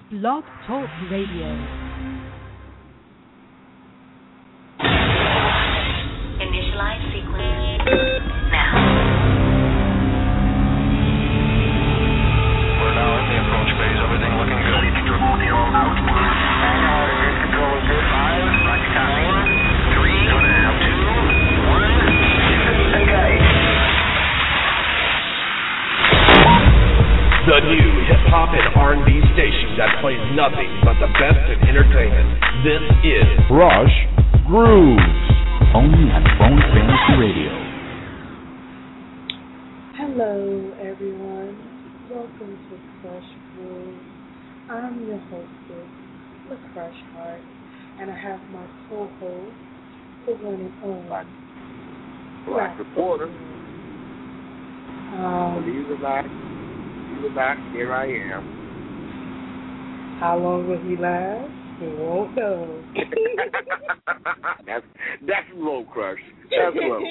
Blog Talk Radio. Initialize sequence now. We're now in the approach phase. Everything looking good. Control is good. 5, 4, 3, 2, 1. Okay. The new hip-hop and R&B station that plays nothing but the best in entertainment. This is Rush Grooves. Only at Phone Fantasy Radio. Hello, everyone. Welcome to Crush Grooves. I'm your hostess, the Crush Heart, and I have my co-host, the one and only Black Reporter. He's back. Here I am. How long will he last? We won't know. That's low, Crush. That's low.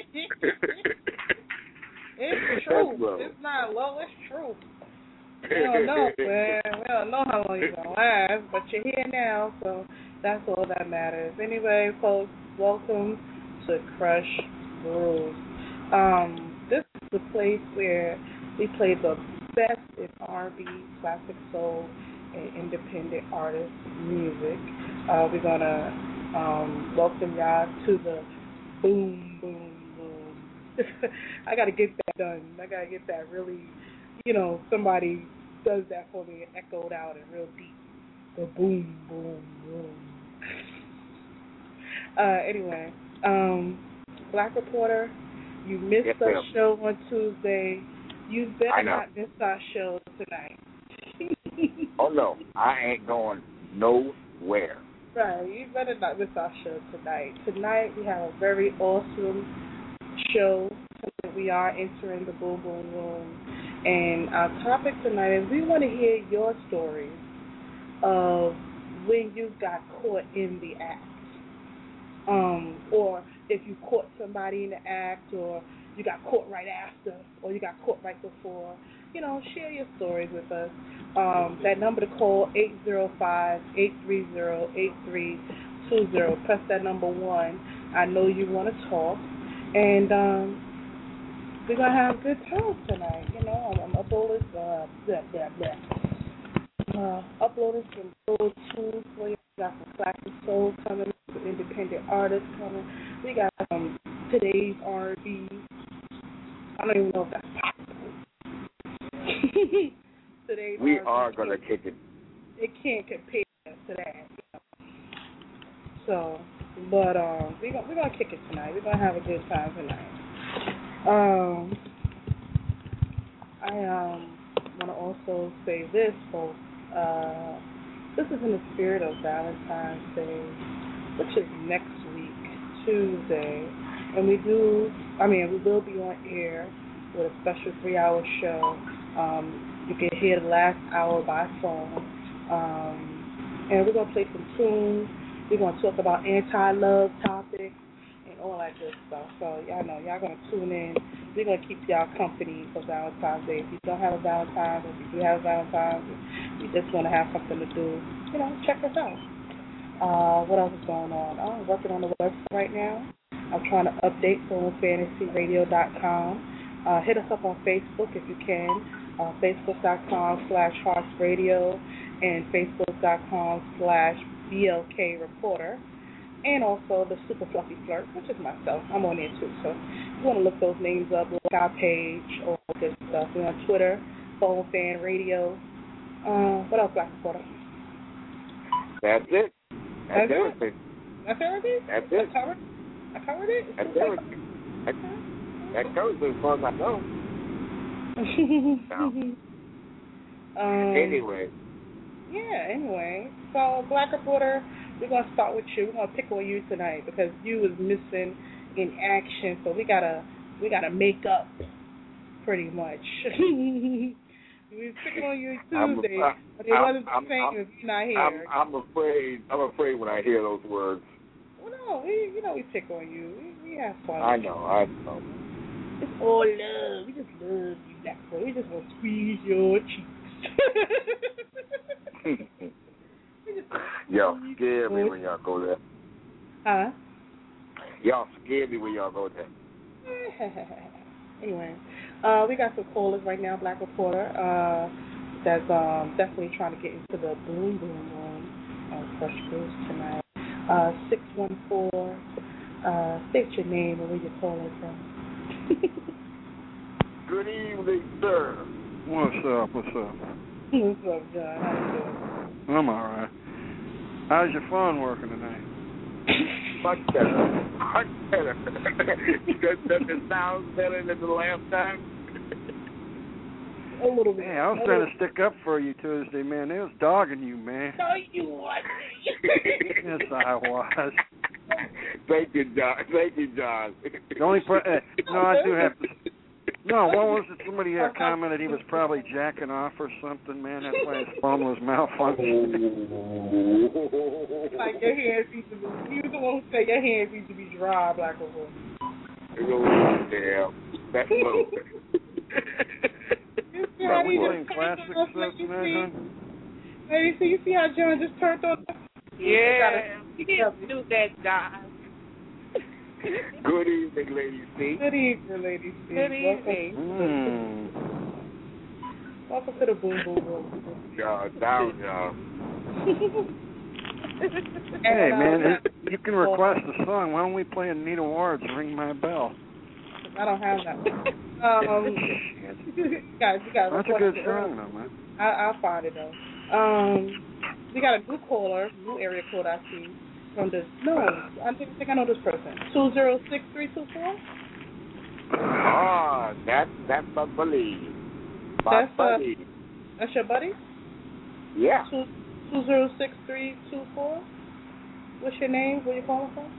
It's true. It's not low. It's true. We don't know, man. We don't know how long you're gonna last, but you're here now, so that's all that matters. Anyway, folks, welcome to Crush Grooves. This is the place where we play the best in R&B, classic soul, and independent artist music. We're gonna welcome y'all to the boom, boom, boom. I gotta get that done. I gotta get that really, somebody does that for me and echoed out and real deep. The boom, boom, boom. Anyway, Black Reporter, you missed our show on Tuesday. You better not miss our show tonight. Oh, no. I ain't going nowhere. Right. You better not miss our show tonight. Tonight we have a very awesome show. We are entering the Boom Boom Room. And our topic tonight is we want to hear your stories of when you got caught in the act. Or if you caught somebody in the act, or you got caught right after, or you got caught right before. Share your stories with us. That number to call, 805-830-8320. Press that number 1. I know you want to talk. And we're going to have a good time tonight. I'm uploading uploading some good tunes for you. We got some classic soul coming, some independent artists coming. We got today's R&B. I don't even know if that's possible. We are going to kick it. It can't compare to that. So, but we're going to kick it tonight. We're going to have a good time tonight. I want to also say this, folks. This is in the spirit of Valentine's Day, which is next week, Tuesday. And we will be on air with a special 3-hour show. You can hear the last hour by phone. And we're going to play some tunes. We're going to talk about anti-love topics and all that good stuff. So y'all know, y'all going to tune in. We're going to keep y'all company for Valentine's Day. If you don't have a Valentine's, or if you do have a Valentine's, you just want to have something to do, check us out. What else is going on? I'm working on the website right now. I'm trying to update PhoneFantasyRadio.com. Hit us up on Facebook if you can. Facebook.com/HeartsRadio and Facebook.com/BLKReporter. And also the Super Fluffy Flirt, which is myself. I'm on there too. So if you want to look those names up, look our page, all good stuff. We're on Twitter, Phone Fan Radio. What else, Black Reporter? That's it. That's everything. That's everything? That's it. I covered it? That's everything. That covers it as far as I know. Anyway. Yeah, anyway. So, Black Reporter, we're going to start with you. We're going to pick on you tonight because you was missing in action. So we gotta make up, pretty much. We was picking on you Tuesday, but it wasn't the same if you're not here. I'm afraid when I hear those words. Well, no, we pick on you. We have fun. I know. It's all love. We just love you, Black Boy. We just want to squeeze your cheeks. Y'all scare me when y'all go there. Huh? Y'all scare me when y'all go there. Anyway, we got some callers right now, Black Reporter, that's definitely trying to get into the boom boom room on Fresh Grooves tonight. 614, state your name and where you're calling from. Good evening, sir. What's up? What's up, John? How you doing? I'm all right. How's your phone working tonight? Much better. Much better. Does it sound better than the last time? A little bit. Hey, I was trying to stick up for you Tuesday, man. They was dogging you, man. No, you wasn't. Yes, I was. Thank you, John. Thank you, John. The only no, I do have to. No, what was it? Somebody commented he was probably jacking off or something, man. That's why his phone was malfunctioning. Like your hands need to be. You was the one who said your hands need to be dry, Black Reporter. Damn. That's low. Are we playing classic stuff tonight, huh? Lady, so you see how John just turned on? Yeah, you didn't do that, John. Good evening, Lady C. Good evening, Lady C. Good evening. Welcome to the Boom Boom Room. Y'all down, y'all. Hey, man, you can request a song. Why don't we play Anita Ward's Ring My Bell? I don't have that. You guys that's a good song, though, man. I'll find it, though. We got a new caller, new area code I see. From the, no, I think I know this person. 206324? Ah, that's my buddy. My buddy. That's your buddy? Yeah. 206324? What's your name? Where you calling from?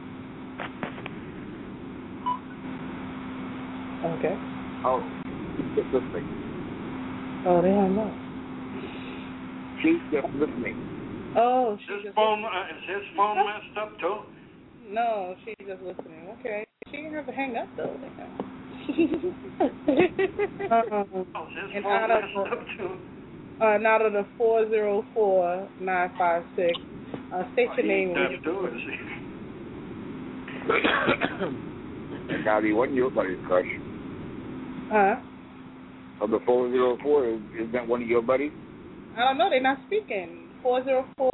Okay. Oh, she's just listening. Oh, they hung up. She's just listening. Oh, is his phone messed up too? No, she's just listening. Okay. She didn't have to hang up though. Is his phone messed up too? And out of the 404956, state your name. Deaf too, is he? And now he wasn't your buddy's crush. Huh? Of the 404, is that one of your buddies? I don't know. They're not speaking. 404.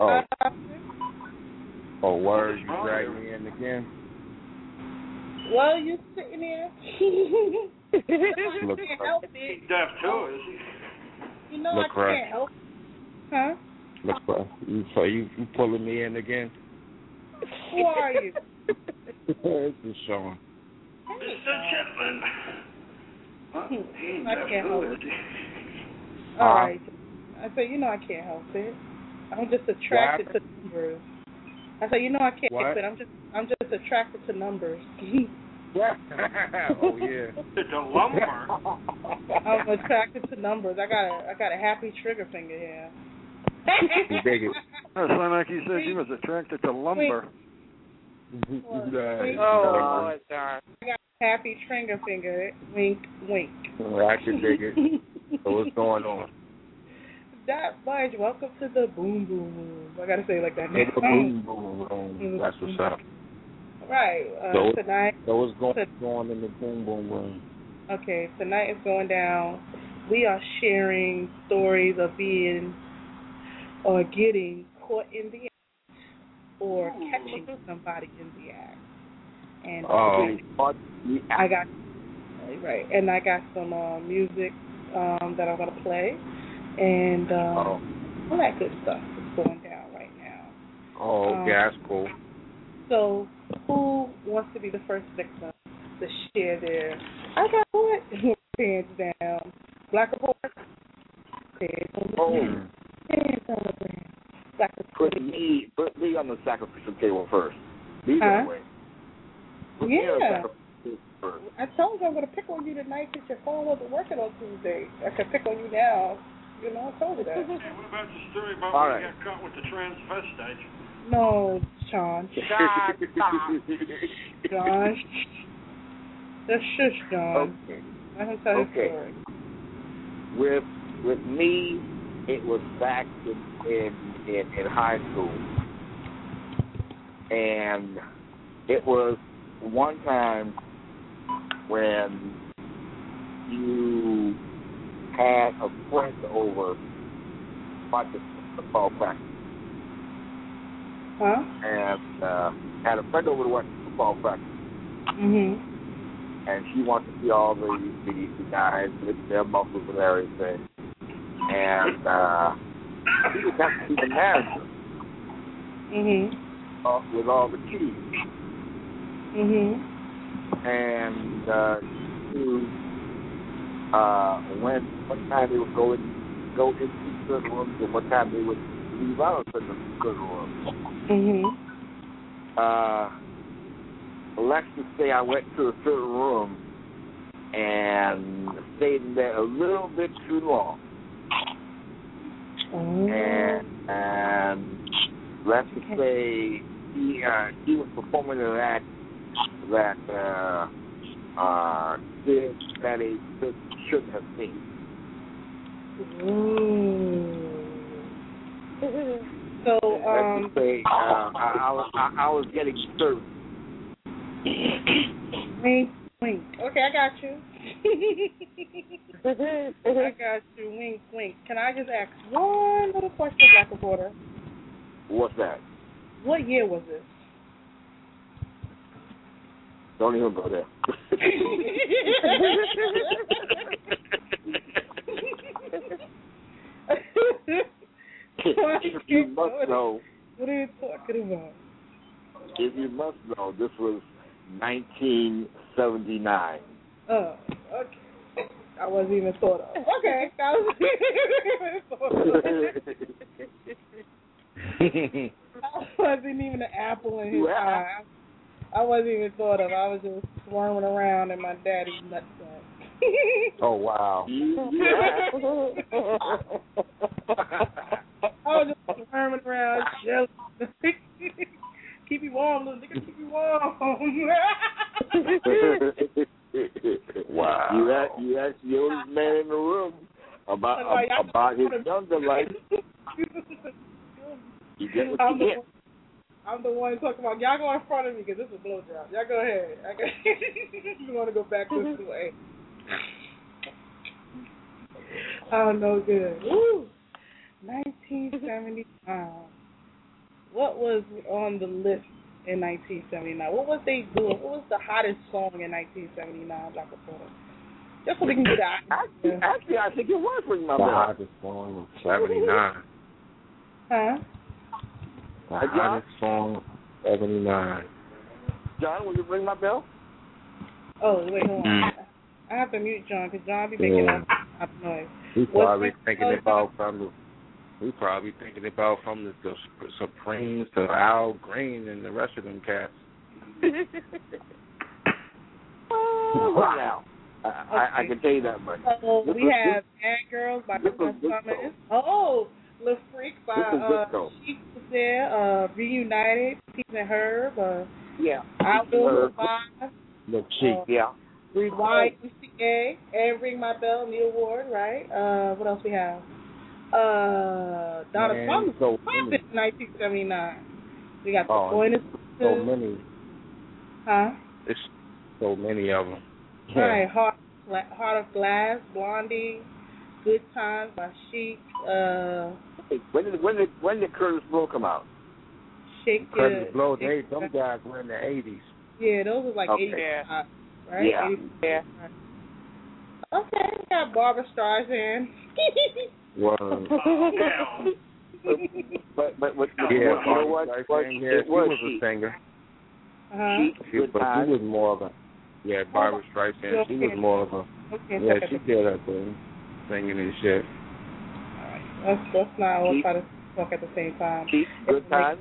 Oh, word. You dragged me in again. Well, you sitting there. I can't help it. He's deaf too, is he? You know I can't help. Huh? Look, so you pulling me in again? Who are you? This is Sean. Mr. Chapman. I can't help it. All right. I said, you know I can't help it. I'm just attracted to numbers. I said, you know I can't help it. I'm just attracted to numbers. Oh yeah. It's a lumber. I'm attracted to numbers. I got a happy trigger finger here. You dig it? That sounded like you said you was attracted to lumber. Oh, sorry. I got a happy trigger finger. Wink, wink. I can dig it. So what's going on? That much. Welcome to the Boom Boom Room. I gotta say it like that. Boom Boom Room. That's what's up. Right. Tonight. So what's going in the Boom Boom Room? Okay. Tonight is going down. We are sharing stories of being or getting caught in the act or catching somebody in the act. And I got some music that I'm gonna play. And all that good stuff is going down right now. Oh, okay, that's cool. So, who wants to be the first victim to share their I got what? Hands down. Black Report? Hands on the ground. Hands on the ground. Black Report. Put me on the sacrificial table first. Be that way. Yeah. I told you I'm going to pick on you tonight because your phone wasn't working on Tuesday. I can pick on you now. You know, I told you that. Hey, what about the story about when you got caught with the transvestite? No, Sean. John. Just shush, John. Okay. Let him tell his story. With me, it was back in high school. And it was one time when you had a friend over watching football practice. Huh? And had a friend over to watch football practice. Mhm. And she wanted to see all the guys with their muscles and everything. And she just had to be the manager. Mhm. With all the keys. Mhm. And when what time they would go into certain rooms and what time they would leave out of certain rooms. Mhm. Let's just say I went to a certain room and stayed in there a little bit too long. Oh. And let's just say he was performing an act that he shouldn't have seen. So let's just say I was getting served. Wink, wink. Okay, I got you. I got you. Wink, wink. Can I just ask one little question, Black Reporter? What's that? What year was this? Don't even go there. If you must know. What are you talking about? If you must know, this was 1979. Oh, okay. I wasn't even thought of. Okay, that was I wasn't even an apple in his eye. I wasn't even thought of. I was just swarming around in my daddy's nutsack. Oh, wow. I was just swarming around, jealous. Keep you warm, little nigga. Keep you warm. Wow. You asked the oldest man in the room about his younger life. You get what you get. I'm the one talking about, y'all go in front of me because this is a blowjob. Y'all go ahead. You want to go back this way. Oh, no good. Woo! 1979. What was on the list in 1979? What was they doing? What was the hottest song in 1979, Black Reporter? Just so we can get that. Actually, I think it was Ring My Bell. The hottest song of 79. Huh? The hottest song of 79. John, will you Ring My Bell? Oh, wait, hold on. I have to mute John because John be making up noise. He's probably thinking about from the Supremes to Al Green and the rest of them cats. Wow. I can tell you that much. So we have Bad Girls by Summers. Oh, Le Freak by Chic was there. Reunited, Peace and Herb. Yeah. I Will Survive. Le Chic, yeah. YMCA and Ring My Bell, Neil Ward, right? What else we have? Donna Summer was in 1979. We got the Pointers. So many. Huh? It's so many of them. Yeah. Right. Heart of Glass, Blondie, Good Times by Chic. When did Curtis Blow come out? Shake Curtis Blow, them guys were in the 80s. Yeah, those was like 85, right? Yeah. 85. Okay, we got Barbara Streisand. But she was a singer. She was more of a Barbara Streisand. She was more of a she did her thing, singing and shit. All right, let's not all try to talk at the same time. Good time.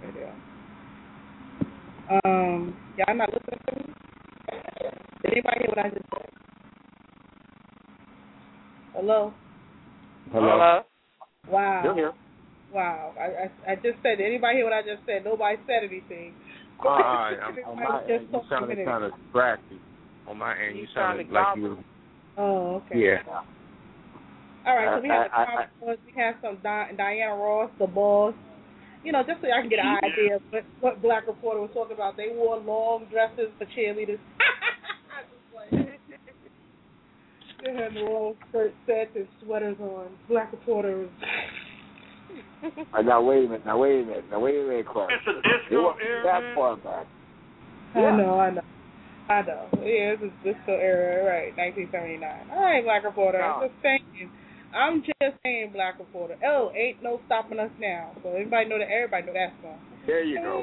Y'all not listening to me? Did anybody hear what I just said? Hello. Wow. Still here. Wow. I just said, did anybody hear what I just said? Nobody said anything. On my end, you sounded kind of scratchy. On my end, you sounded like you were... Oh, okay. Yeah. All right, so we have we have some Diana Ross, The Boss. just so I can get an idea of what Black Reporter was talking about. They wore long dresses for cheerleaders. They had long skirt sets and sweaters on. Black Reporter was... Now wait a minute, Clark. It's a disco era. That far back. I know. Yeah, this is disco era, right? 1979. All right, Black Reporter. I'm just saying, Black Reporter. Oh, ain't no stopping us now. So everybody know that song. There you go.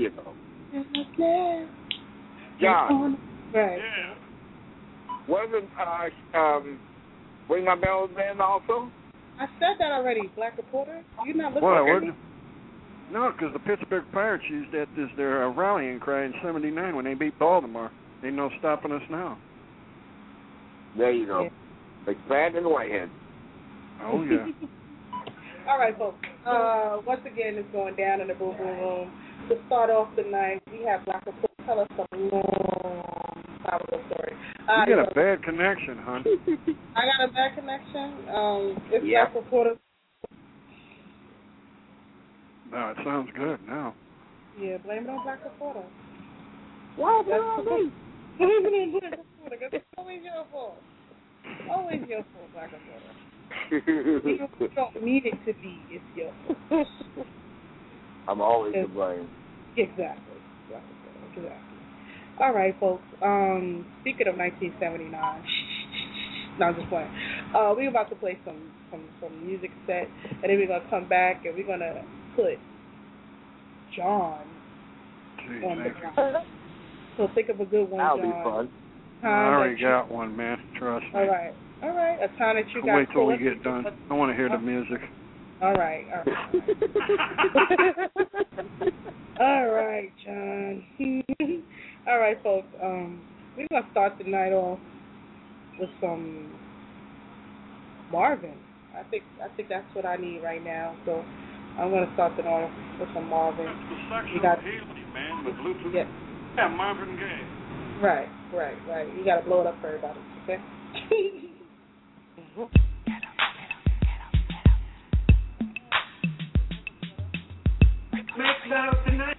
John. Right. Yeah. Wasn't Ring My Bells Band also? I said that already, Black Reporter. You're not listening. No, because the Pittsburgh Pirates used that as their rallying cry in '79 when they beat Baltimore. Ain't no stopping us now. There you go. McFadden and Whitehead. Oh, yeah. All right, folks. Once again, it's going down in the Boom Boom Room. To start off the night, we have Black Reporter tell us a long story. You got a bad connection, hon. I got a bad connection. It's Black Reporter. No, it sounds good now. Yeah, blame it on Black Reporter. Why blame me? Blame it on Black Reporter, because it's always your fault. Always your fault, Black Reporter. You don't need it to be. It's your fault. I'm always to blame. Exactly. All right, folks. Speaking of 1979, no, I'm just playing. We're about to play some music set, and then we're gonna come back and we're gonna put John on the ground. So think of a good one, That'll John. be fun. I already got one, man. Trust me. All right. A time that you got. Wait till we get done. I want to hear the music. All right. All right, John. All right, folks. We're gonna start the night off with some Marvin. I think that's what I need right now. So I'm gonna start the night off with some Marvin. You got healing, man, with Bluetooth. Yeah, Marvin Gaye. Right. You gotta blow it up for everybody, okay? Make love tonight.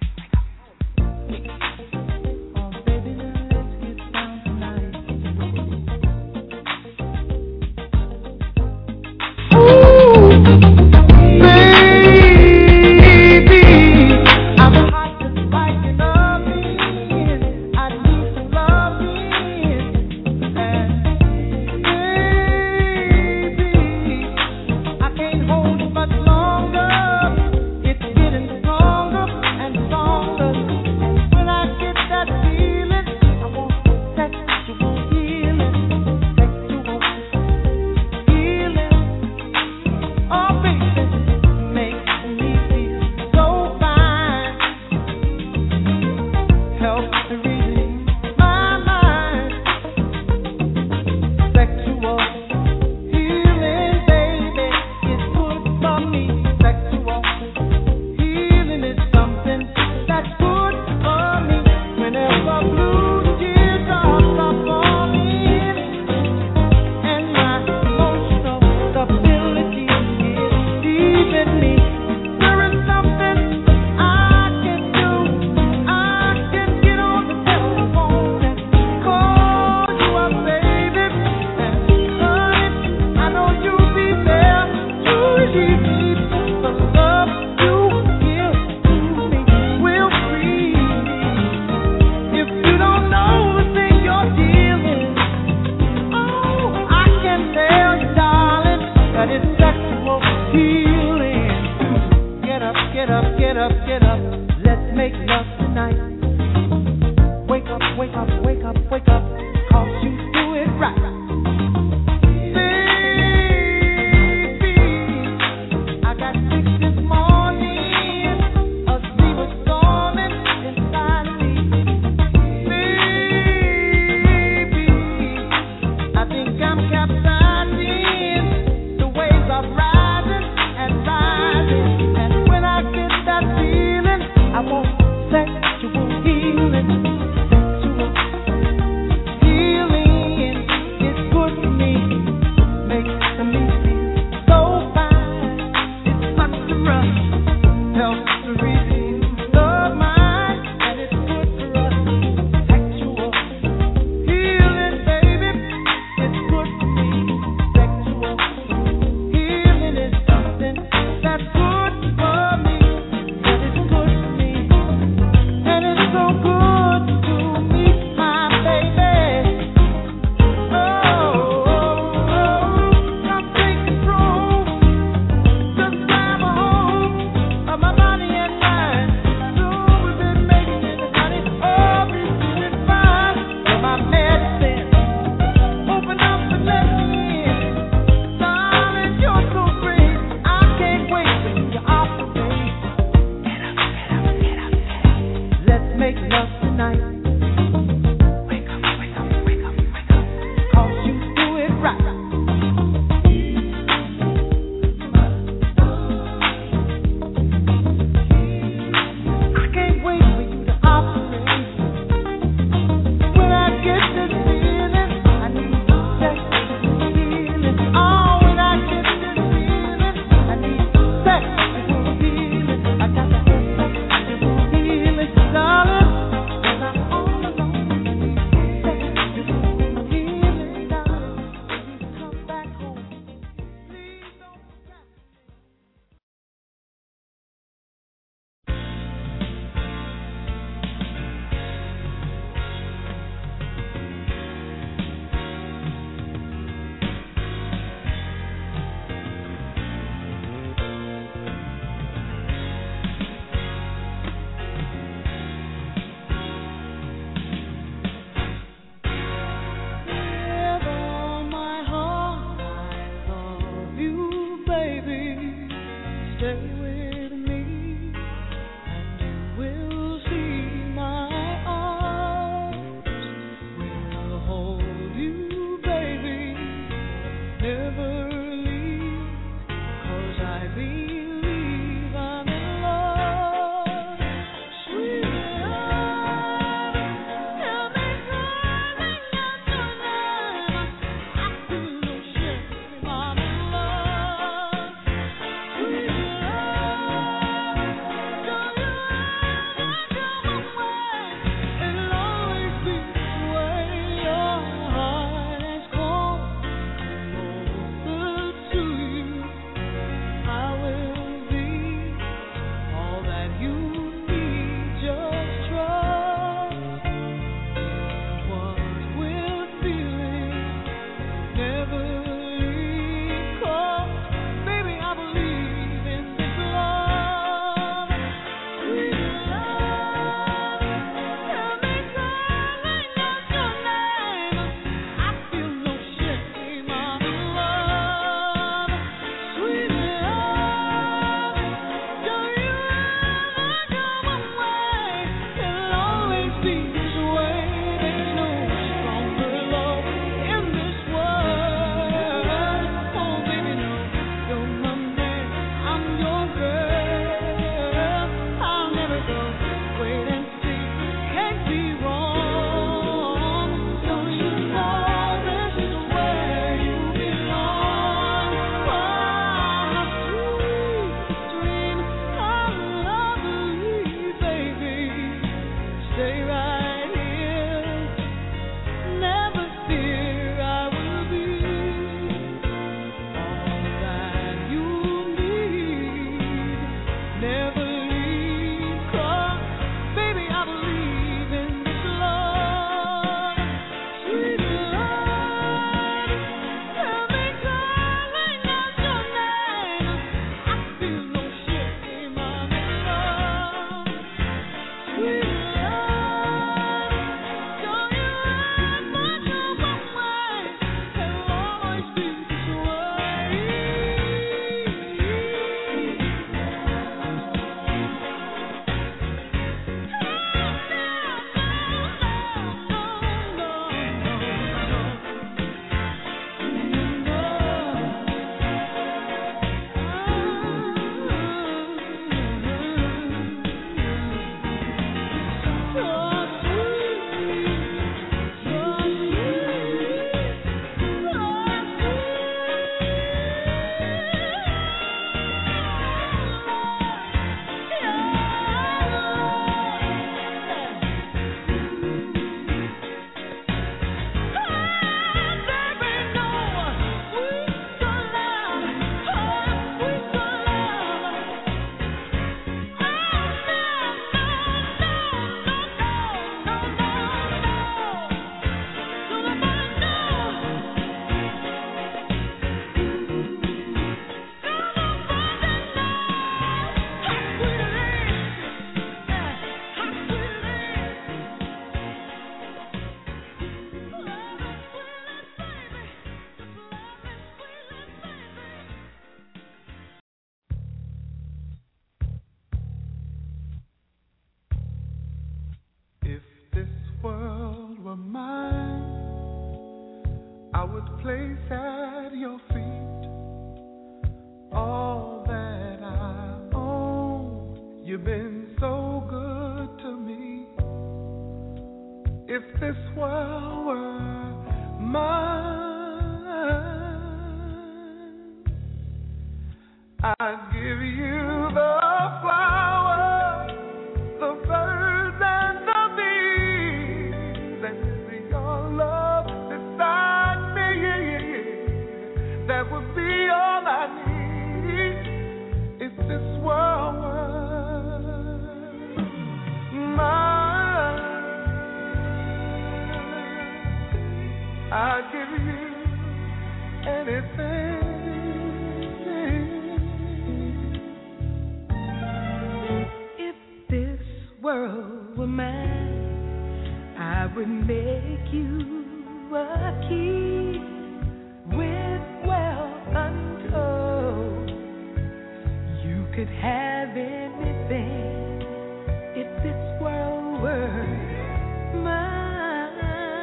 could have anything if this world were mine.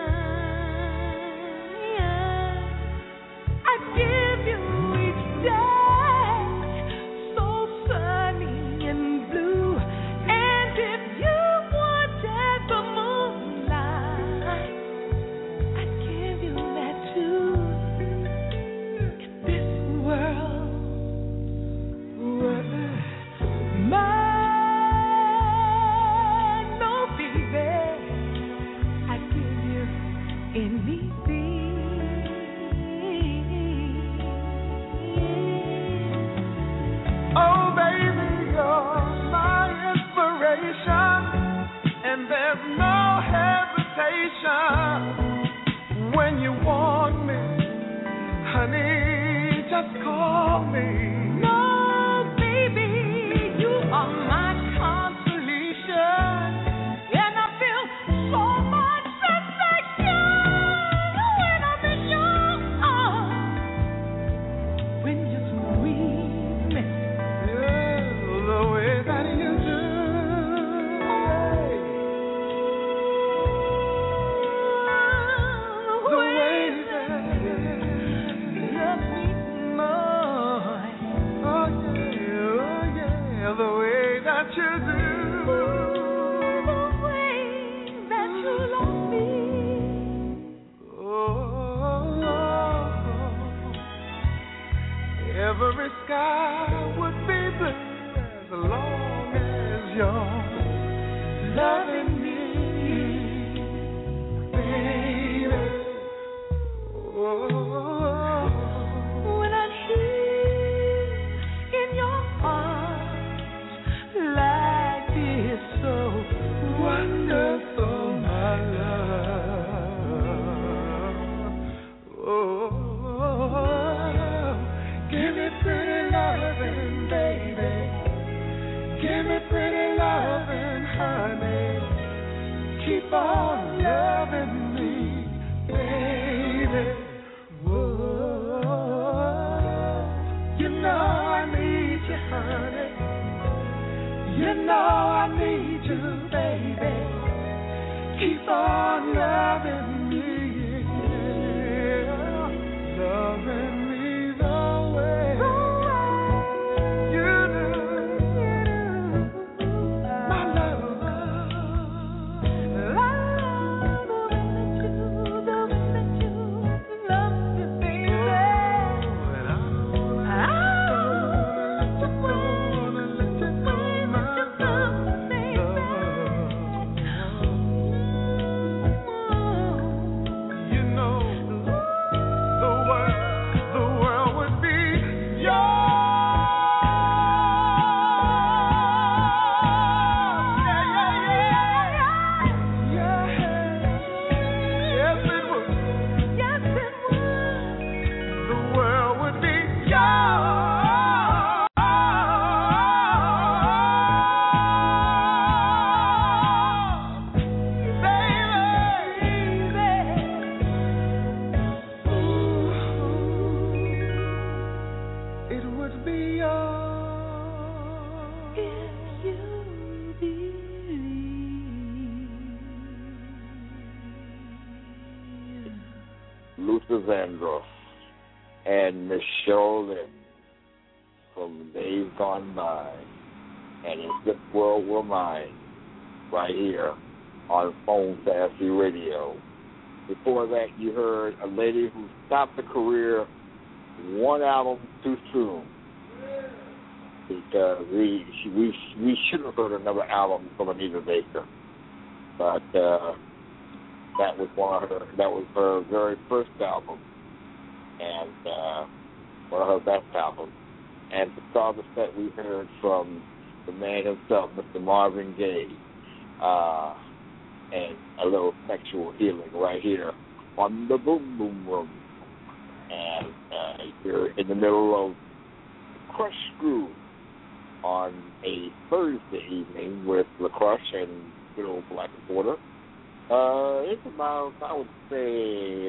I'd give you each day so sunny and blue, and if you wanted the moonlight, I'd give you that too. If this world were mine, no baby, I'd give you anything. Oh baby, you're my inspiration, and there's no hesitation when you want me, honey, just call me. No, baby, you are my consolation, and I feel so much sensation when I'm in your arms. When you squeeze me, the way that you do, the way that you love me more. Oh yeah, the way that you do, the way that you love me. Oh, every sky would be blue as long as you're loving me, baby. Oh, when I'm here in your arms, life is so wonderful, my love. Oh, give me pretty loving, baby. Give me pretty loving, honey. Keep on loving me, baby. Whoa. You know I need you, honey. You know I need you, baby. Keep on loving me, loving me the way you do, my love. The way that you love me, baby. And I wanna let you know, my love, baby. You know, the world would be Luther Vandross and Michelle Lynn from Days Gone By, and If This World Were Mine, right here on Phone Sassy Radio. Before that, you heard a lady who stopped her career one album too soon, because we should have heard another album from Anita Baker, but that was her very first album, and one of her best albums. And to start the set, we heard from the man himself, Mr. Marvin Gaye, and a little sexual healing right here on the Boom Boom Room. And you're in the middle of Crush Groove on a Thursday evening with LaCrush and good old Black Porter. It's about, I would say,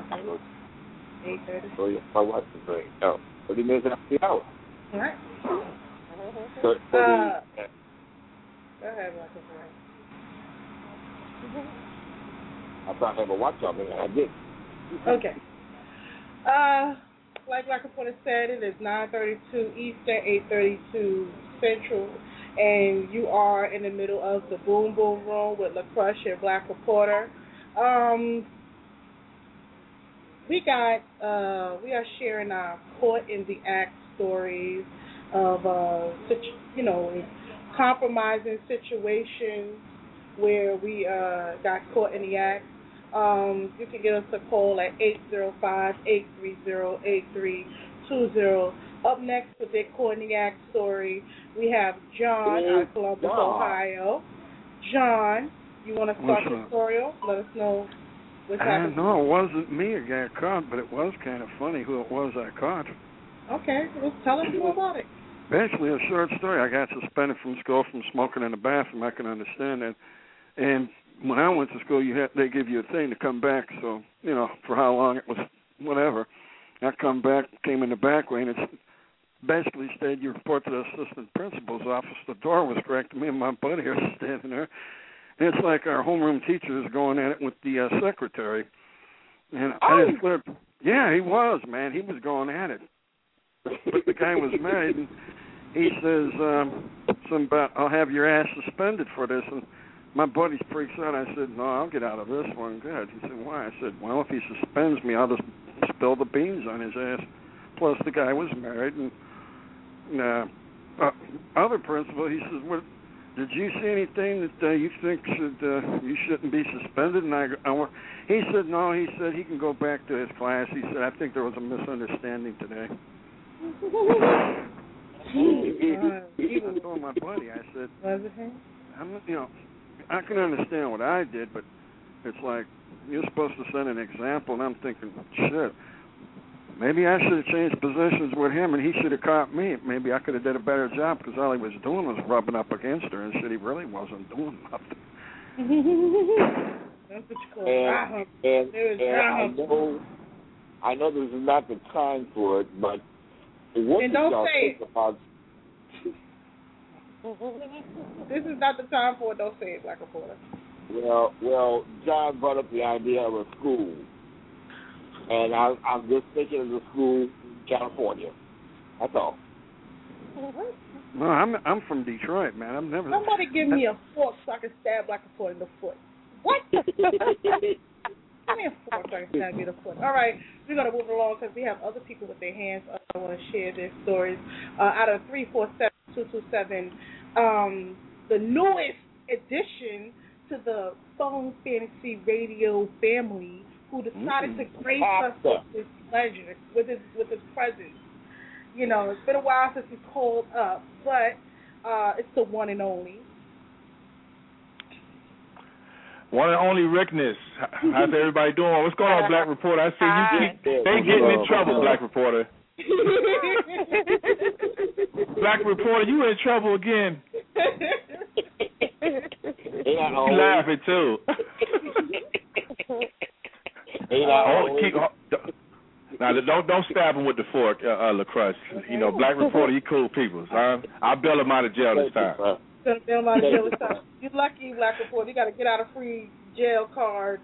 8:30. Oh, yeah, my wife is saying, 30 minutes after the hour. All right. Go ahead, Black Reporter. I thought I had a watch on me. I did. Okay. Like Black Reporter said, it is 9:32 Eastern, 8:32 Central, and you are in the middle of the Boom Boom Room with LaCrush and Black Reporter. We are sharing our caught in the act stories of compromising situations where we got caught in the act. You can give us a call at 805-830-8320. Up next with their caught in the act story, we have John out of Columbus, Ohio. John, you want to start your story off? Let us know what's happening. No, it wasn't me who got caught, but it was kind of funny who it was I caught. Okay, well, tell us more about it. Basically, a short story. I got suspended from school from smoking in the bathroom. I can understand that. And when I went to school, they give you a thing to come back. So, for how long it was, whatever. I came in the back way, and it's basically said you report to the assistant principal's office. The door was cracked. Me and my buddy are standing there. And it's like our homeroom teacher is going at it with the secretary. And I just flipped. Yeah, he was, man. He was going at it. But the guy was married, and he says something about, I'll have your ass suspended for this. And my buddy freaks out. I said, no, I'll get out of this one. Good. He said, why? I said, well, if he suspends me, I'll just spill the beans on his ass. Plus, the guy was married. And other principal, he says, what? Did you see anything that you think you shouldn't be suspended? And he said, no. He said he can go back to his class. He said, I think there was a misunderstanding today. I told my buddy, I said, I can understand what I did, but it's like you're supposed to set an example, and I'm thinking, shit, maybe I should have changed positions with him, and he should have caught me. Maybe I could have did a better job because all he was doing was rubbing up against her, and shit, he really wasn't doing nothing. That's what you call I know this is not the time for it, but what and don't say it. About... This is not the time for it. Don't say it, Black Reporter. Well, John brought up the idea of a school, and I'm just thinking of the school, California. That's all. No, I'm from Detroit, man. I'm never. Somebody give me a fork so I can stab Black Reporter in the foot. What? Give me a fork so I can stab you in the foot. All right, we're gonna move along because we have other people with their hands up. I want to share their stories. Out of 347-227, the newest addition to the Phone Fantasy Radio family, who decided to grace us with his pleasure, with his presence. It's been a while since he called up, but it's the one and only. One and only Rickness. How's everybody doing? What's going on, Black Reporter? I see they getting in trouble, Black Reporter. Black Reporter, you in trouble again. You laughing too. Now don't stab him with the fork, LaCrush. Black Reporter, you cool people. I'll bail him out of jail this time. Bail him out of jail this time. You're lucky, Black Reporter. You got to get out a free jail card.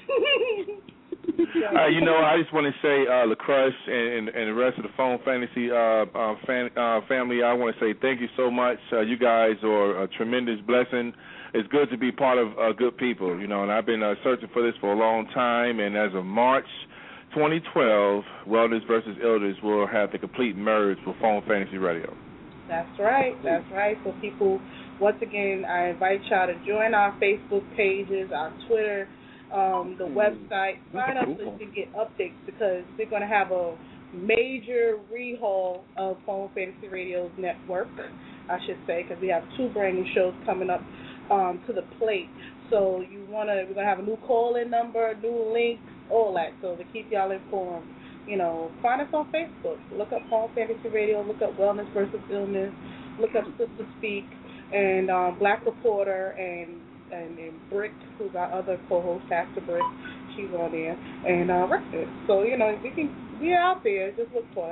I just want to say, LaCrush and the rest of the Phone Fantasy family, I want to say thank you so much. You guys are a tremendous blessing. It's good to be part of good people, and I've been searching for this for a long time, and as of March 2012, Wellness versus Elders will have the complete merge for Phone Fantasy Radio. That's right. So people, once again, I invite y'all to join our Facebook pages, our Twitter, the website. Sign up so you can get updates because they're going to have a major rehaul of Phone Fantasy Radio's network, I should say, because we have 2 brand new shows coming up to the plate. So we're going to have a new call-in number, new links, all that. So to keep y'all informed, find us on Facebook. Look up Phone Fantasy Radio. Look up Wellness versus Illness. Look up Sister Speak and Black Reporter and Brick, who's our other co-host, Pastor Brick. She's on there, and Rick. So we're out there. Just look for us.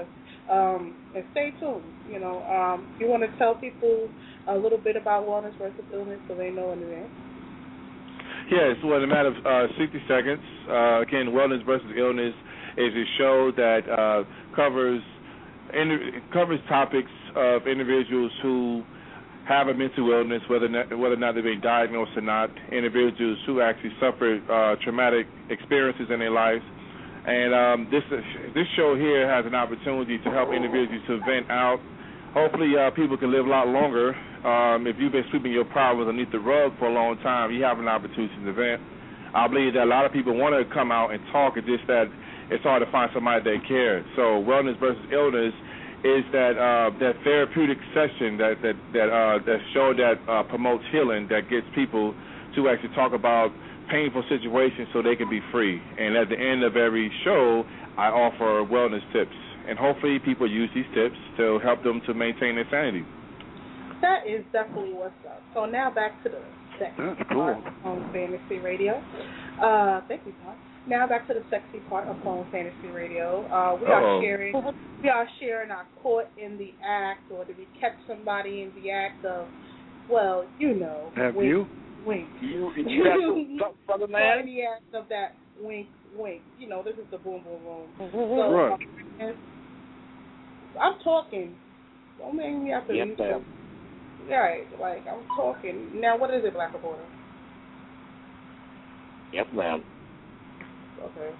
And stay tuned. You know, you want to tell people a little bit about wellness versus illness so they know in advance? Yes, well, in a matter of 60 seconds, again, Wellness versus Illness is a show that covers topics of individuals who have a mental illness, whether or not they've been diagnosed or not, individuals who actually suffered traumatic experiences in their lives. And this show here has an opportunity to help individuals to vent out. Hopefully people can live a lot longer. If you've been sweeping your problems underneath the rug for a long time, you have an opportunity to vent. I believe that a lot of people want to come out and talk. It's just that it's hard to find somebody that cares. So Wellness versus Illness is that therapeutic session that show that promotes healing, that gets people to actually talk about painful situations so they can be free. And at the end of every show, I offer wellness tips. And hopefully people use these tips to help them to maintain their sanity. That is definitely what's up. So now back to the sexy part of Phone Fantasy Radio. Thank you, Tom. Now back to the sexy part of Phone Fantasy Radio. We are sharing our caught in the act, or did we catch somebody in the act of, well, you know. Have wink, you? Wink. You got brother man? In the act of that wink, wink. You know, this is the boom, boom, boom. So, right. I'm talking. Don't make me have to Yes, ma'am. Right, like, I'm talking. Now, what is it, Black Reporter? Yes, ma'am. Okay.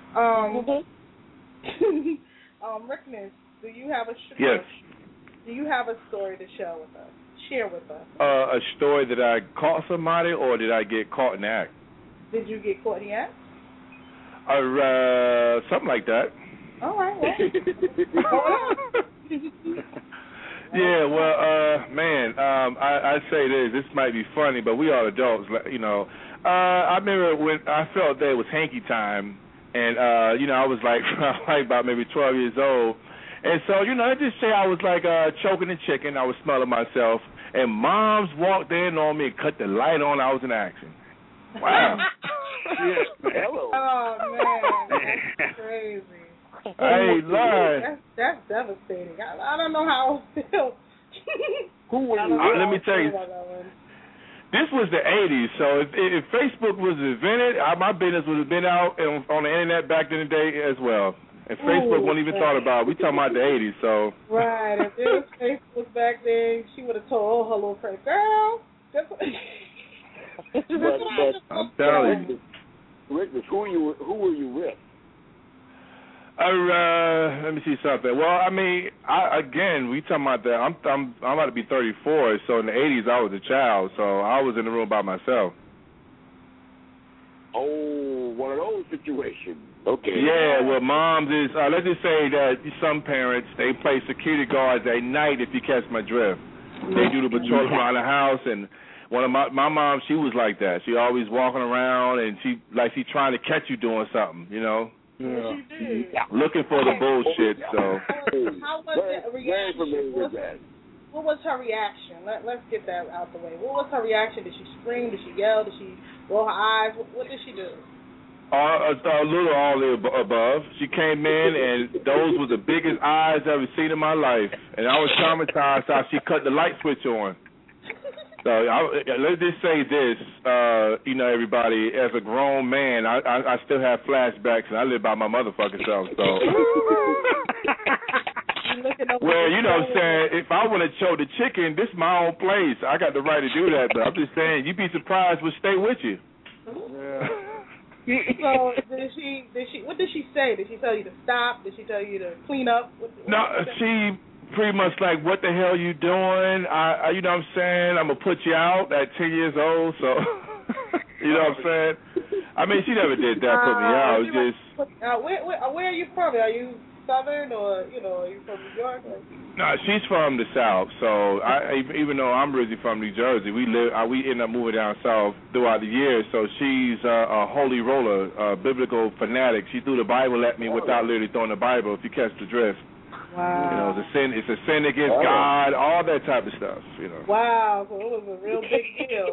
Rickness, do you have a Yes. Do you have a story to share with us? A story that I caught somebody, or did I get caught in the act? Did you get caught in the act? Something like that. All right. Yeah, well, man, I say this might be funny, but we are adults, you know. I remember when I felt that it was hanky time, and, you know, I was like about maybe 12 years old. And so, you know, let's just say I was like choking the chicken. I was smelling myself, and moms walked in on me and cut the light on. I was in action. Wow. Hello. Oh, man, that's crazy. I ain't lying. That's devastating. I don't know how I feel. Let me tell you. This was the 80s, so if Facebook was invented, my business would have been out on the internet back in the day as well. And Facebook wasn't even thought about. We talking about the 80s, so. Right. If there was Facebook back then, she would have told her little friend, girl. I'm telling you. Rick, who were you with? Let me see something. Well, I mean, we talking about that. I'm about to be 34, so in the 80s I was a child, so I was in the room by myself. Oh, one of those situations. Okay. Yeah, well, moms is, let's just say that some parents, they play security guards at night, if you catch my drift. They do the patrol around the house, and one of my mom, she was like that. She always walking around, and she trying to catch you doing something, you know? Yeah. Looking for the bullshit, so. How was the reaction? What was her reaction? Let's get that out the way. What was her reaction? Did she scream? Did she yell? Did she roll her eyes? What did she do? A little all the above. She came in, and those were the biggest eyes I've ever seen in my life. And I was traumatized how she cut the light switch on. So let's just say this, you know, everybody, as a grown man, I still have flashbacks, and I live by my motherfucking self, so. Well, you know what I'm saying, if I want to choke the chicken, this is my own place. I got the right to do that, but I'm just saying, you'd be surprised what stay with you. Yeah. So did she? What did she say? Did she tell you to stop? Did she tell you to clean up? No, she pretty much like, what the hell you doing? I you know what I'm saying? I'm gonna put you out at 10 years old. So you know what I'm saying? I mean, she never did that. Put me out. It was just. Where are you from? Are you Southern, or are you from New York? No, she's from the South. So even though I'm originally from New Jersey, we end up moving down south throughout the years. So she's a holy roller, a biblical fanatic. She threw the Bible at me without literally throwing the Bible, if you catch the drift. Wow. You know, it's a sin against God, all that type of stuff, you know. Wow, so it was a real big deal.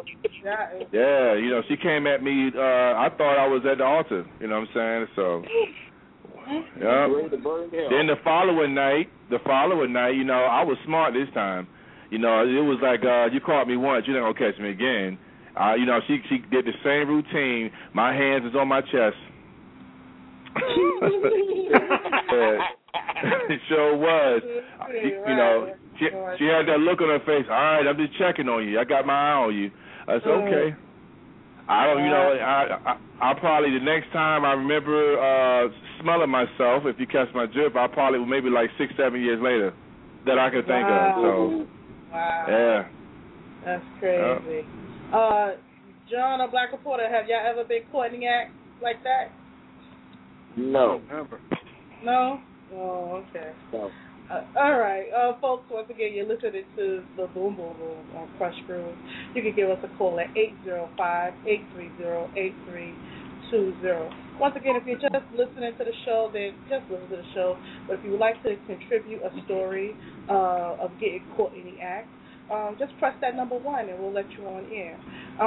Yeah, you know, she came at me, I thought I was at the altar, you know what I'm saying? So Yeah. Then the following night, you know, I was smart this time. You know, it was like you caught me once, you're not gonna catch me again. You know, she did the same routine. My hands is on my chest. It sure was. You know, she had that look on her face. All right, I'm just checking on you. I got my eye on you. I said, okay. I don't, you know, I probably the next time I remember smelling myself, if you catch my drip, I probably maybe like 6-7 years later that I can think of. So, yeah. That's crazy. John or Black Reporter, have y'all ever been caught in the act like that? No. Never. No? Oh, okay. No. All right. Folks, once again, you're listening to the Boom Boom Room on Crush Groove. You can give us a call at 805-830-8320. Once again, if you're just listening to the show, then just listen to the show. But if you would like to contribute a story of getting caught in the act, just press that number 1 and we'll let you on air.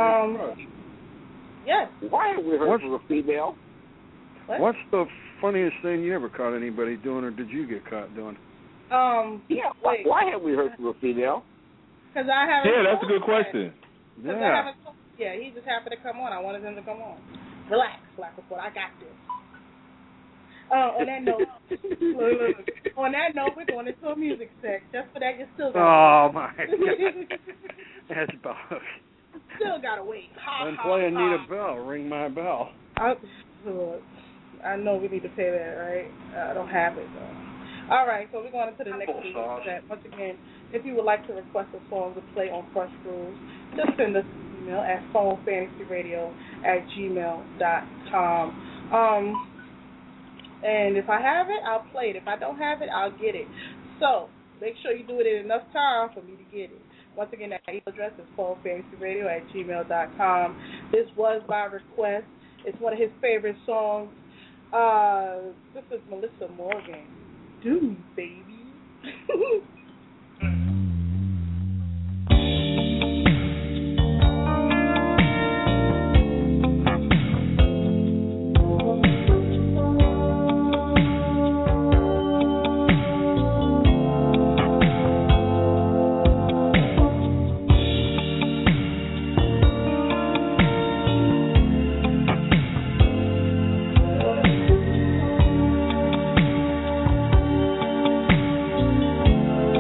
Yes. Why have we heard from a female? What's the funniest thing you ever caught anybody doing, or did you get caught doing? Yeah. Why have we heard from a female? Because I haven't. Yeah, that's a good question. Yeah. He just happened to come on. I wanted him to come on. Relax, Black Report. I got this. On that note, we're going into a music set. Just for that, you still got to Oh, my God. That's bogus. Still got to wait. I'm playing Anita Bell. Ring my bell. I know we need to pay that, right? I don't have it, though. All right, so we're going into the next music set. Once again, if you would like to request a song to play on Crush Grooves, just send us an email at phonefantasyradio@gmail.com. And if I have it, I'll play it. If I don't have it, I'll get it. So make sure you do it in enough time for me to get it. Once again, that email address is phonefantasyradio@gmail.com. This was by request. It's one of his favorite songs. This is Melissa Morgan. Do me, baby. Do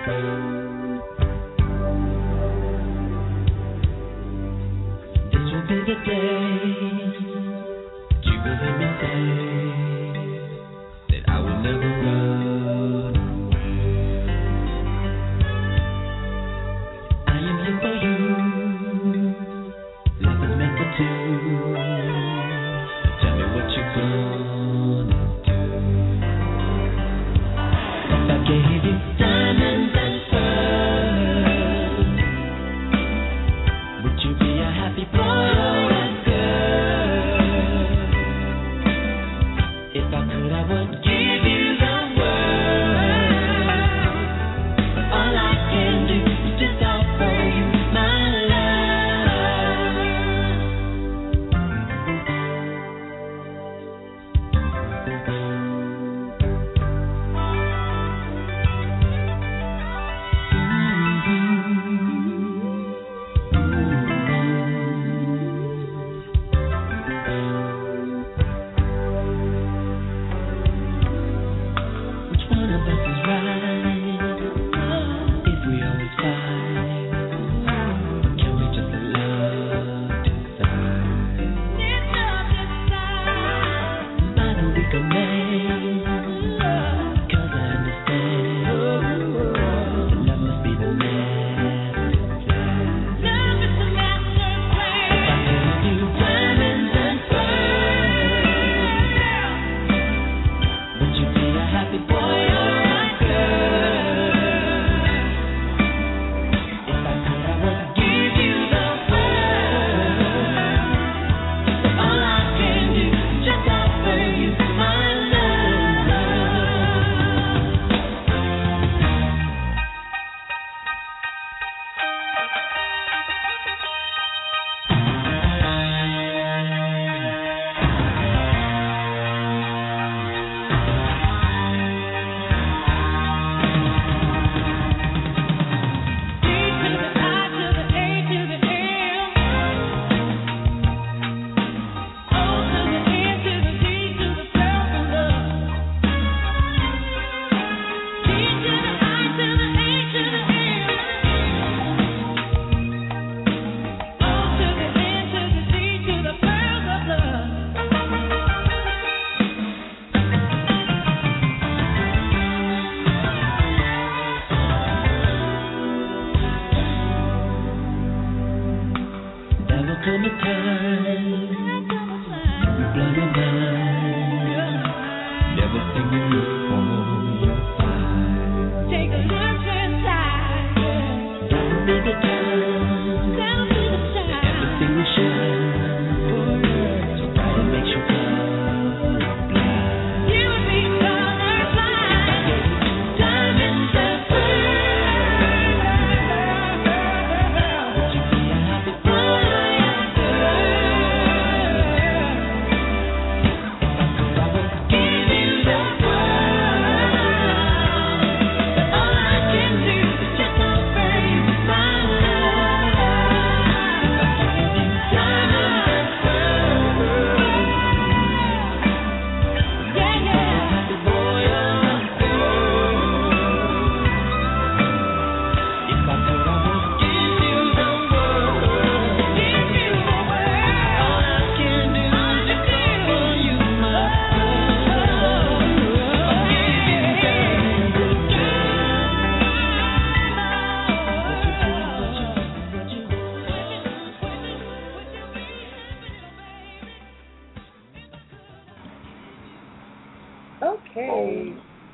Okay.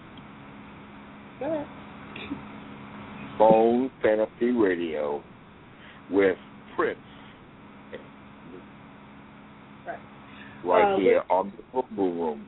Go ahead. Phone Fantasy Radio with Prince. Right here on the Football Room.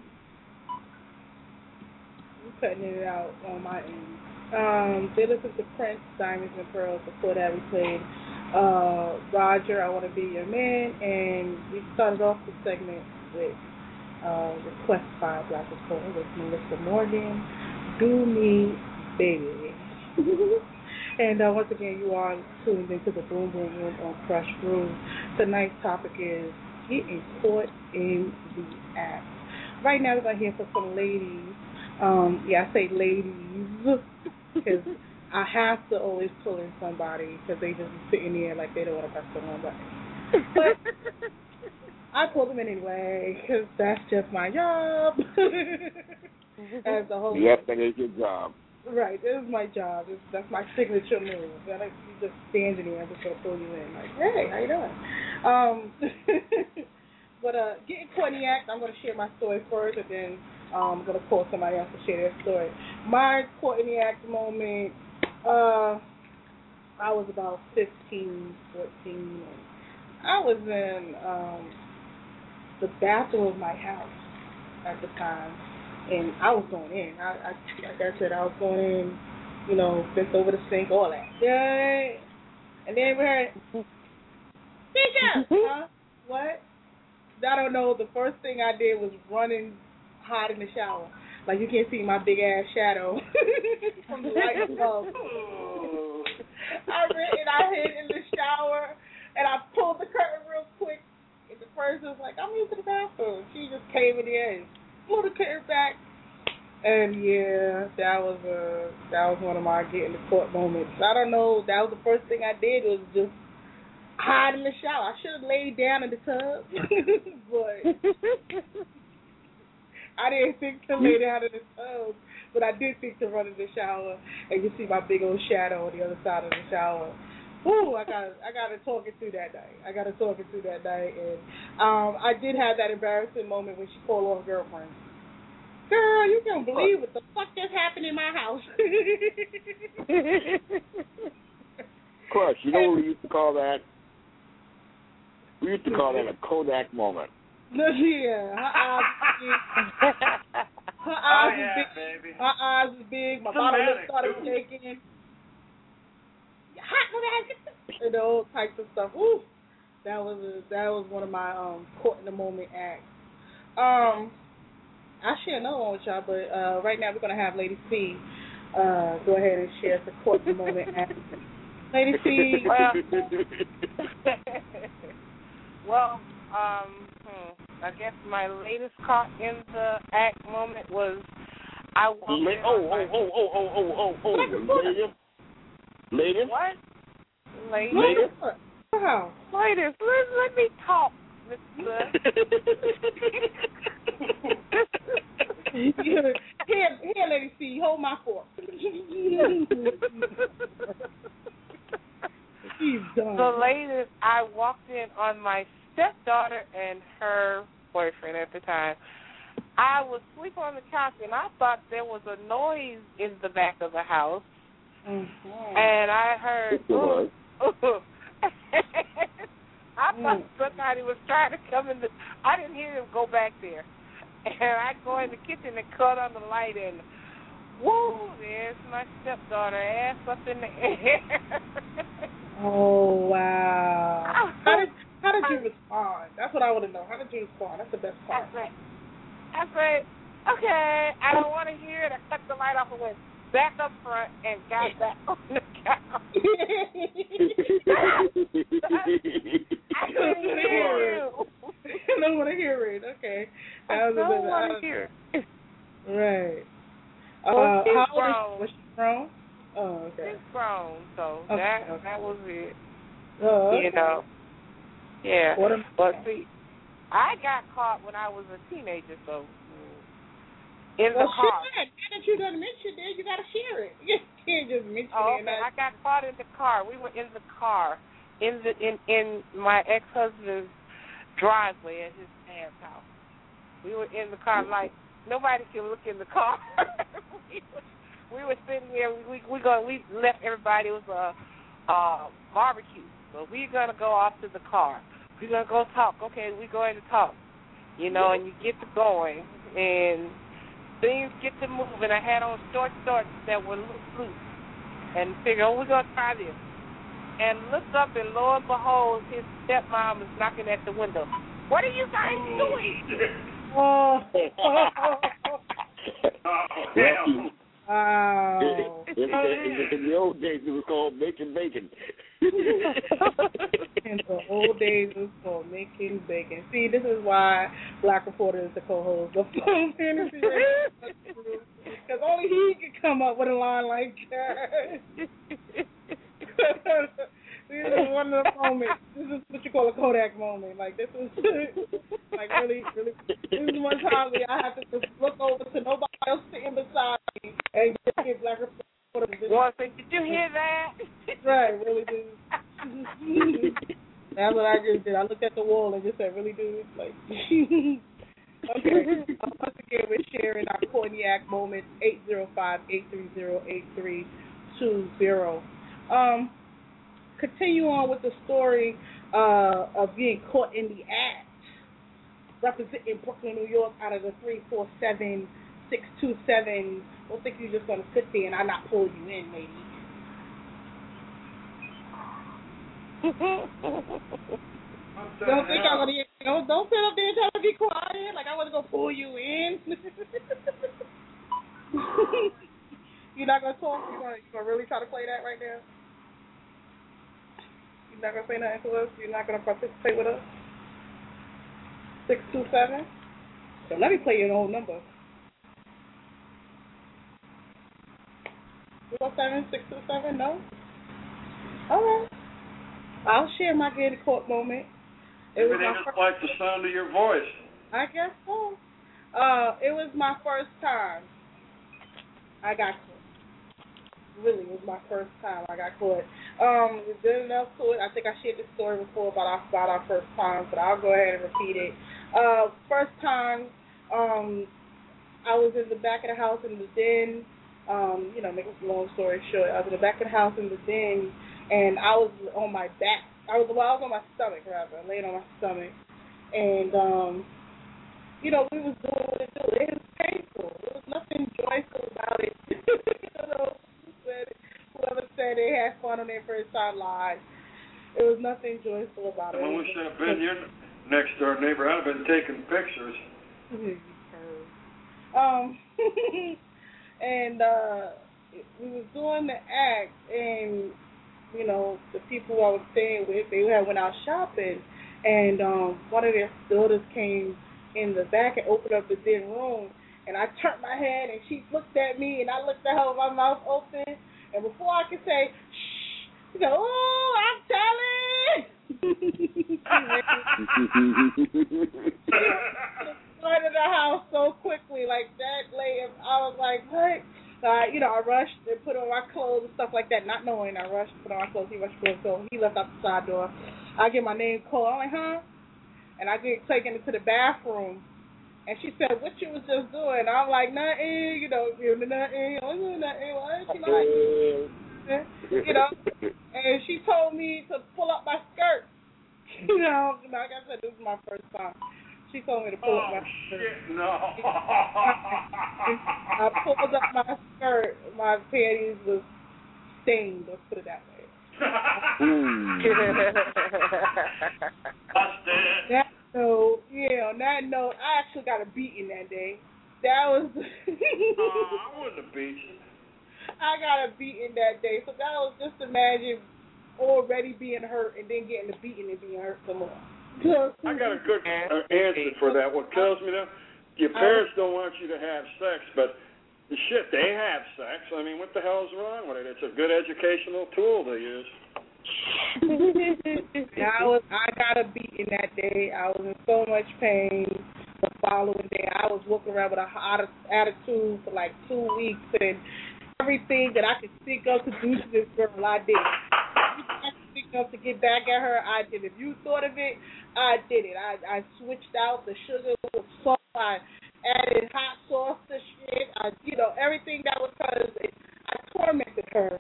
I'm cutting it out on my end. They listened to Prince, Diamonds and Pearls. Before that, we played Roger, I Want to Be Your Man. And we started off the segment with Request by Black Reporter with Melissa Morgan. Do Me, Baby. And once again, you are tuned into the Boom Boom Room on Fresh Brew. Tonight's topic is getting caught in the act. Right now, we're going to hear from some ladies. I say ladies because I have to always pull in somebody because they just sitting there like they don't want to press the wrong button. But I pull them anyway because that's just my job. As the host. Yep, that is your job. Right, this is my job. That's my signature move. I like you just standing there, I'm just gonna pull you in. Like, hey, how you doing? But getting caught in the act, I'm gonna share my story first, and then I'm gonna call somebody else to share their story. My caught in the act moment, I was about 15, 14. And I was in the bathroom of my house at the time. And I was going in. Like I said, I was going in, bent over the sink, all that. Yeah. And then we heard, Tisha! Huh? What? I don't know. The first thing I did was run and hide in the shower. Like, you can't see my big-ass shadow from the light above. I hid in the shower, and I pulled the curtain real quick. And the person was like, I'm using the bathroom. She just came in the end. Pulled the curtain back, and yeah, that was one of my getting the court moments. I don't know, that was the first thing I did was just hide in the shower. I should have laid down in the tub, but I didn't think to lay down in the tub, but I did think to run in the shower, and you see my big old shadow on the other side of the shower. Ooh, I got to talk it through that night. And I did have that embarrassing moment when she called on girlfriend. Girl, you can't believe what the fuck just happened in my house. Crush, you know what we used to call that? We used to call that a Kodak moment. Yeah, her eyes was big. My bottle lip started shaking. And all types of stuff. Ooh, that was one of my caught in the moment acts. I'll share another one with y'all, but right now we're gonna have Lady C go ahead and share the caught in the moment act. Lady C. Well, I guess my latest caught in the act moment was I walked in. Ladies? What? Ladies? Wow. Ladies, let me talk, Mr. Here, Lady C, hold my fork. She's done. The latest, I walked in on my stepdaughter and her boyfriend at the time. I was asleep on the couch, and I thought there was a noise in the back of the house. Mm-hmm. And I heard, I thought somebody was trying to come in. I didn't hear him go back there. And I go in the kitchen and cut on the light, and woo, there's my stepdaughter, ass up in the air. Oh, wow. How did you respond? That's what I want to know. How did you respond? That's the best part. I said, okay, I don't want to hear it. I cut the light off and went back up front and got back on the couch. I couldn't hear you. I don't want to hear it. Okay. I don't want to hear it. Right. Well, she's how grown. old was she grown? Oh, okay. She's grown, so okay. that was it. Oh, okay. You know. Yeah. But see, I got caught when I was a teenager, so in the car. Now that you're going to mention it, you got to share it. You can't just mention it. Okay. I got caught in the car. We were in the car in my ex-husband's driveway at his parents' house. We were in the car like nobody can look in the car. we were sitting there. We left everybody. It was a barbecue. So we're gonna go off to the car. We're gonna go talk. Okay, we're going to talk. And you get to going, and things get to moving. I had on shorts that were loose, and figured, we're gonna try this. And looked up, and lo and behold, his stepmom is knocking at the window. What are you guys doing? Oh. In the old days, it was called making bacon. In the old days, it was called making bacon. See, this is why Black Reporter is the co-host of Phone Fantasy Radio. Because only he can come up with a line like that. This is one of the moments. This is what you call a Kodak moment. Like, this is, like, really, really, this is one time where I have to just look over to nobody else sitting beside me and just get Black Reporter. Well, did you hear that? Right, really, dude. That's what I just did. I looked at the wall and just said, really, dude? Like, okay. Once again, we're sharing our Cognac moment, 805-830-8320. Continue on with the story of being caught in the act. Representing Brooklyn, New York, out of the 347-627. Don't think you're just going to sit there and I not pull you in, lady. Don't think I'm going to, don't sit up there and try to be quiet. Like I want to go pull you in. You're not going to talk? You're going to really try to play that right now? You're not going to say nothing to us? You're not going to participate with us? 627? So let me play your old number. 627? No? All right. I'll share my get in court moment. Maybe they just like the sound of your voice. I guess so. It was my first time I got caught. Really, it was my first time I got caught. There's been enough to it. I think I shared this story before about our first time, but I'll go ahead and repeat it. First time, I was in the back of the house in the den. Make a long story short, I was in the back of the house in the den, and I was on my back. I was on my stomach, rather, laying on my stomach. And, we was doing what it do. It was painful. There was nothing joyful about it. Whoever said they had fun on their first time live, there was nothing joyful about it. I wish I'd been your next door neighbor. I'd have been taking pictures. And we was doing the act, and the people I was staying with, they had went out shopping, and one of their daughters came in the back and opened up the den room, and I turned my head, and she looked at me, and I looked at her with my mouth open, and before I could say, shh, she said, "Oh, I'm telling." Went in the house so quickly, like that lady. I was like, what? I rushed and put on my clothes and stuff like that, not knowing. I rushed and put on my clothes. He rushed clothes, so he left out the side door. I get my name called. I'm like, huh? And I get taken into the bathroom. And she said, what you was just doing? I'm like, nothing, nothing. What? She like, and she told me to pull up my skirt. Like I said, this is my first time. She told me to pull up my skirt. Shit, no. I pulled up my skirt. My panties was stained. Let's put it that way. On that note, I actually got a beating that day. That was. I wouldn't have beat you. I got a beating that day. So that was just imagine already being hurt and then getting the beating and being hurt some more. I got a good answer for that. What tells me that your parents don't want you to have sex, but shit, they have sex. I mean, what the hell is wrong with it? It's a good educational tool to use. I got a beating that day. I was in so much pain. The following day, I was walking around with a hot attitude for like 2 weeks, and everything that I could think of to do to this girl, I did. I could think of to get back at her, I did. If you thought of it, I did it. I switched out the sugar with salt. I added hot sauce to shit. Everything that was because I tormented her.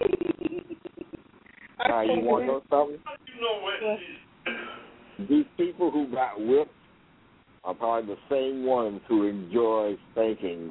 You want to know something? These people who got whipped are probably the same ones who enjoy spankings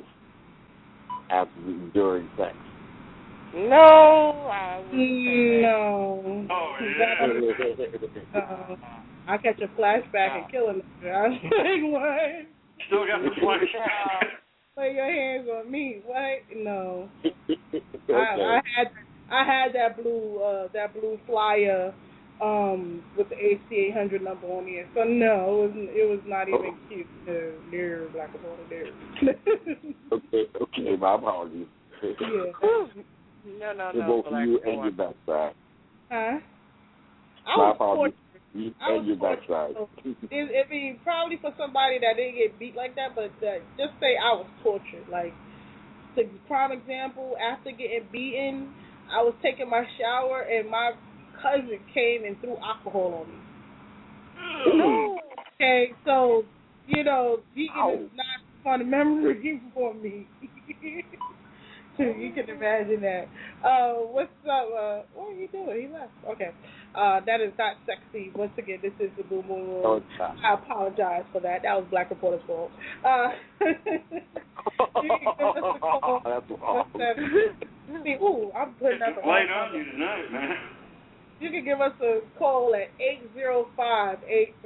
during sex. No, I wouldn't. No. Oh, yeah. I catch a flashback and kill him. I was like, what? Still got the flashback. lay your hands on me. What? No. Okay. I had that blue flyer with the AC800 number on it. So no, it was not even cute. No, Black Reporter. Okay, my apologies. Yeah. No, both you and your backside. Huh? My apologies. You and your backside. I mean, probably for somebody that didn't get beat like that, but just say I was tortured. Like, the prime example, after getting beaten, I was taking my shower and my cousin came and threw alcohol on me. Okay, so, beating is not a fun memory for me. You can imagine that. What's up? What are you doing? He left. Okay. That is not sexy. Once again, this is the Blue Moon Room. I apologize for that. That was Black Reporter's fault. You can give us a call. Ooh, I'm putting that late on you tonight, man. You can give us a call at 805-830-8320.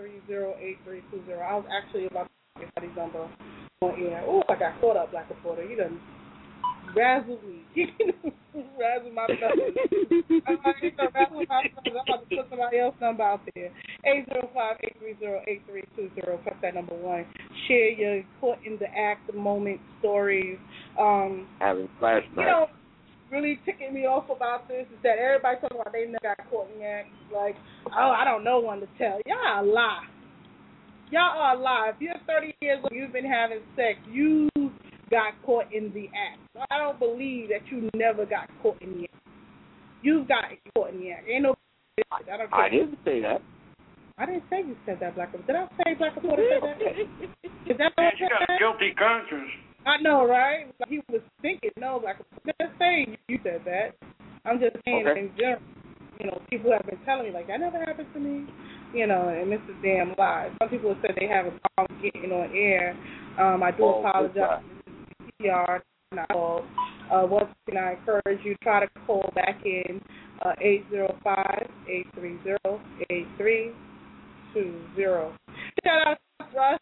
I was actually about to get somebody's number on air. Ooh, I got caught up, Black Reporter. You done razzle me. Razzle my feathers. I'm about to put somebody else's number out there. 805-830-8320. Press that number 1. Share your caught in the act moment stories. Having flashbacks. Really ticking me off about this is that everybody talking about they never got caught in the act. Like, I don't know one to tell. Y'all are a lie. Y'all are a lie. If you're 30 years old, you've been having sex, you got caught in the act. I don't believe that you never got caught in the act. You got caught in the act. Ain't no. I didn't say that. I didn't say you said that, Black Reporter. Did I say Black Reporter said that? Is that what you got a guilty conscience. I know, right? He was thinking, no, Black Reporter. Just saying you said that. I'm just saying in general. People have been telling me, like, that never happened to me. And this is damn lie. Some people have said they have a problem getting on air. I do apologize. PR, once again, I encourage you, try to call back in 805-830-8320. Shout out to Russ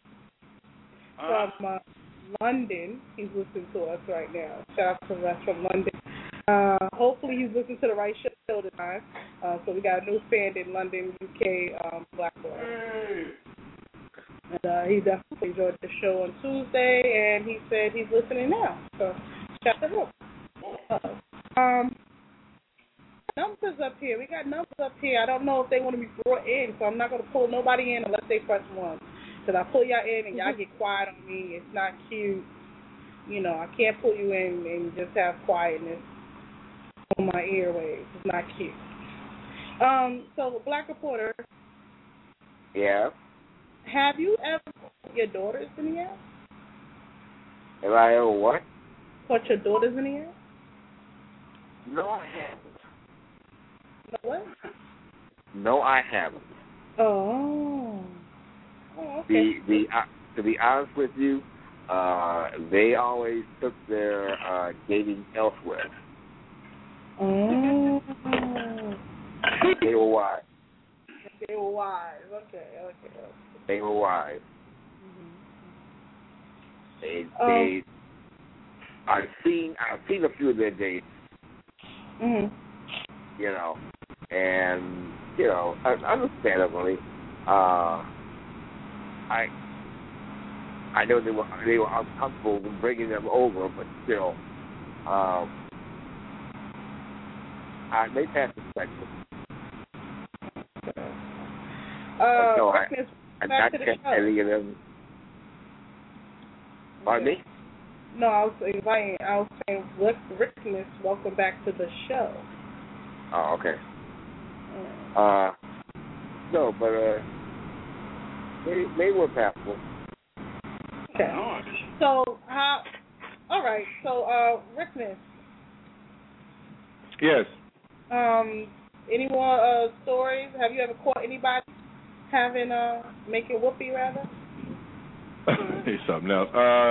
from London. He's listening to us right now. Shout out to Russ from London. Hopefully he's listening to the right show tonight. So we got a new fan in London, UK, Blackboard. And he definitely enjoyed the show on Tuesday, and he said he's listening now. So, shout out to him. Numbers up here. We got numbers up here. I don't know if they want to be brought in, so I'm not going to pull nobody in unless they press 1. Because I pull y'all in and y'all get quiet on me. It's not cute. I can't pull you in and just have quietness on my airwaves. It's not cute. So, Black Reporter. Yeah. Have you ever put your daughters in the air? Have I ever what? Put your daughters in the air? No, I haven't. No what? No, I haven't. Oh. Okay. To be honest with you, they always took their dating elsewhere. Oh. They were wise. They were wise. Okay. They were wise. Mm-hmm. I've seen a few of their dates. Mhm. And understandably, I know they were uncomfortable with bringing them over, but still, they passed the spectrum. No, I not kept any of them. Pardon me? No, I was saying, Rickness, welcome back to the show. Oh, okay. No, but they were passable. Okay. So all right. So Rickness. Yes. Any more stories? Have you ever caught anybody making whoopee rather? Here's something else.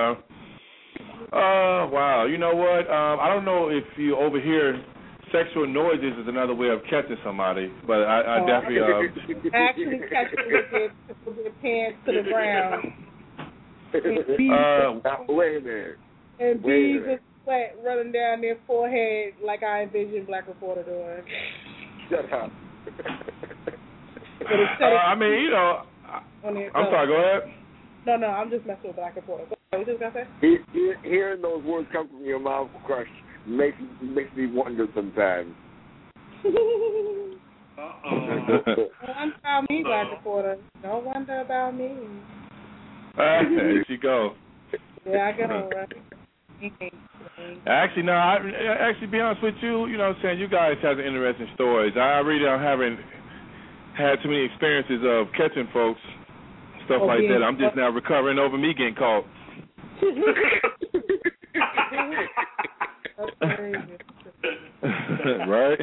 Wow. You know what? I don't know if you overhear sexual noises is another way of catching somebody, but I definitely actually catch it with their pants to the ground. Wait a minute. And beads of sweat running down their forehead like I envisioned Black Reporter doing. Shut up. I mean, you know, I'm sorry, go ahead. No, I'm just messing with Black Reporter. What you just going to say? Hearing those words come from your mouth, Crush, makes me wonder sometimes. Don't wonder about me, Black Reporter. Don't wonder about me. There she go. Yeah, I go, right? Actually, no. Actually, be honest with you, you know what I'm saying? You guys have some interesting stories. I really haven't had too many experiences of catching folks, stuff like that. I'm just now recovering over me getting caught. Right?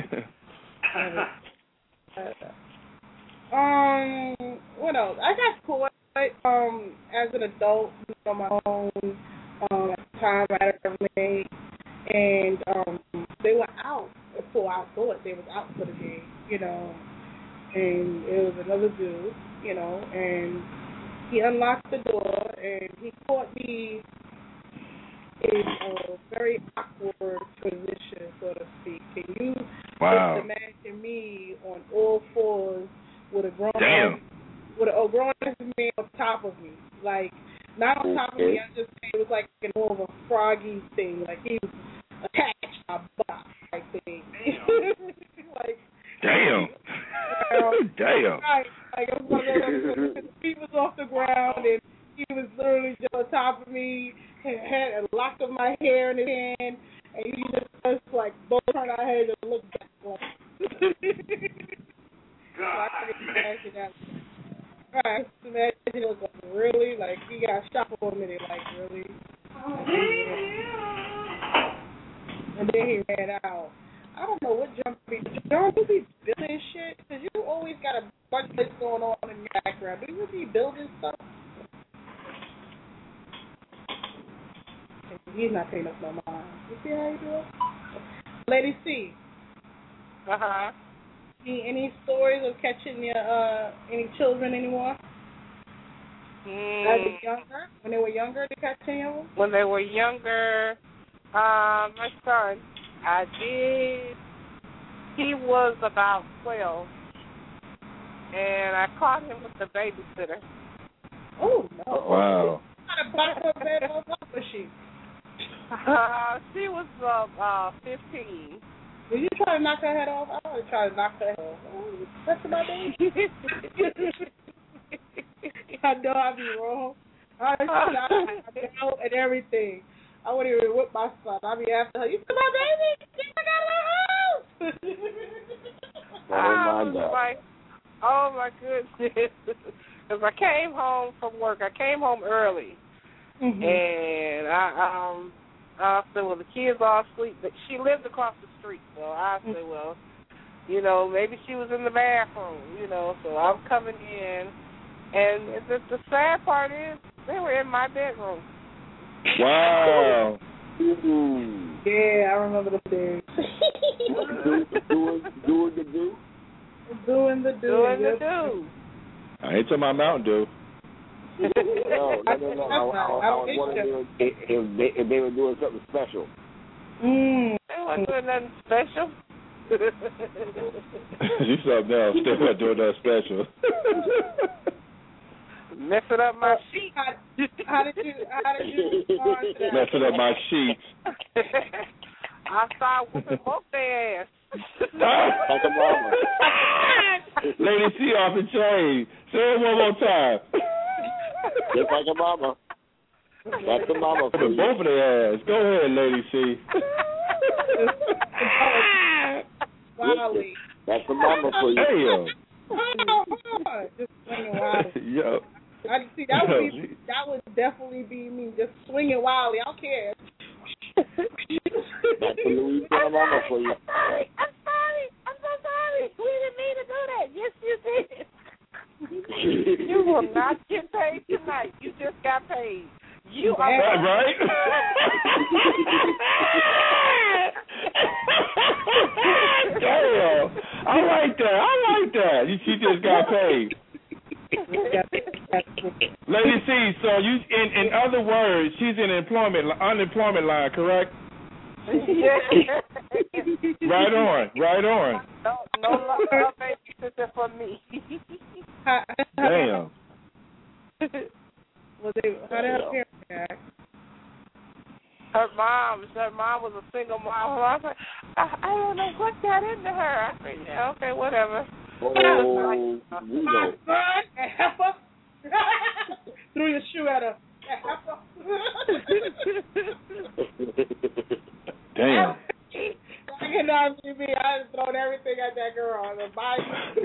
What else? I got caught as an adult on my own at the time I had a roommate, and they were out before I thought they was out for the day, you know, and it was another dude, you know, and he unlocked the door and he caught me in a very awkward position, so to speak. Can you just imagine me on all fours with a grown man on top of me? Like, not on top of me, I just say it was like more of a froggy thing. Like, he was attached to my butt type thing. Like, damn. Damn. Like, it was one of those, his feet was off the ground, and he was literally just on top of me, had a lock of my hair in his hand, and he just like both turned our heads and looked back. So I couldn't imagine that. Right, imagine it was like, really? Like, he got shot for a minute, like, really? And then he ran out. I don't know what John be. John, you be building shit? Because you always got a bunch of things going on in your background. Do you be building stuff? He's not paying us no mind. You see how you do it? Lady C. Uh-huh. Any stories of catching your any children anymore? As younger? When they were younger, they catching you? When they were younger, my son, I did. He was about 12, and I caught him with the babysitter. Oh, no. Wow. What kind of buttercup was she? She was 15. Did you try to knock her head off? I would try to knock her head off. Oh, that's my baby. I know I'd be wrong. I know and everything. I wouldn't even whip my son. I'd be after her. You took my baby? Get the out of my house! I was like, oh my goodness. Because I came home from work. I came home early. Mm-hmm. And I said, well, the kids are asleep. But she lived across the street. So I said, well, you know, maybe she was in the bathroom, you know. So I'm coming in. And the sad part is they were in my bedroom. Wow. Yeah, I remember the days. Doing the do. Doing the do. I ain't talking about Mountain Dew. No. I was wondering if they were doing something special. They weren't doing nothing special. You something else. Still not doing nothing special. Messing up my sheets. How did you respond to that? Messing up my sheets. I started whooping both their ass. Like a mama. Lady C off the chain. Say it one more time. Just like a mama. That's a mama for you. Both of their ass. Go ahead, Lady C. Wildly. That's a mama for you. Damn. Just swinging wildly. Yo. I see that would definitely be me, just swinging wildly. I don't care. That's a Louisiana mama for you. I'm sorry. I'm so sorry. We didn't mean to do that. Yes, you did. You will not get paid tonight. You just got paid. You are right. Damn. I like that. She just got paid. Lady C, so you, in other words, she's in unemployment line, correct? Right on. No love babysitter for me. Damn. How did her parents react? Her mom was a single mom. I was like, I don't know what got into her. I said, yeah, okay, whatever. Oh, my son, threw your shoe at her. Damn. I cannot be me. I just thrown everything at that girl on the bike.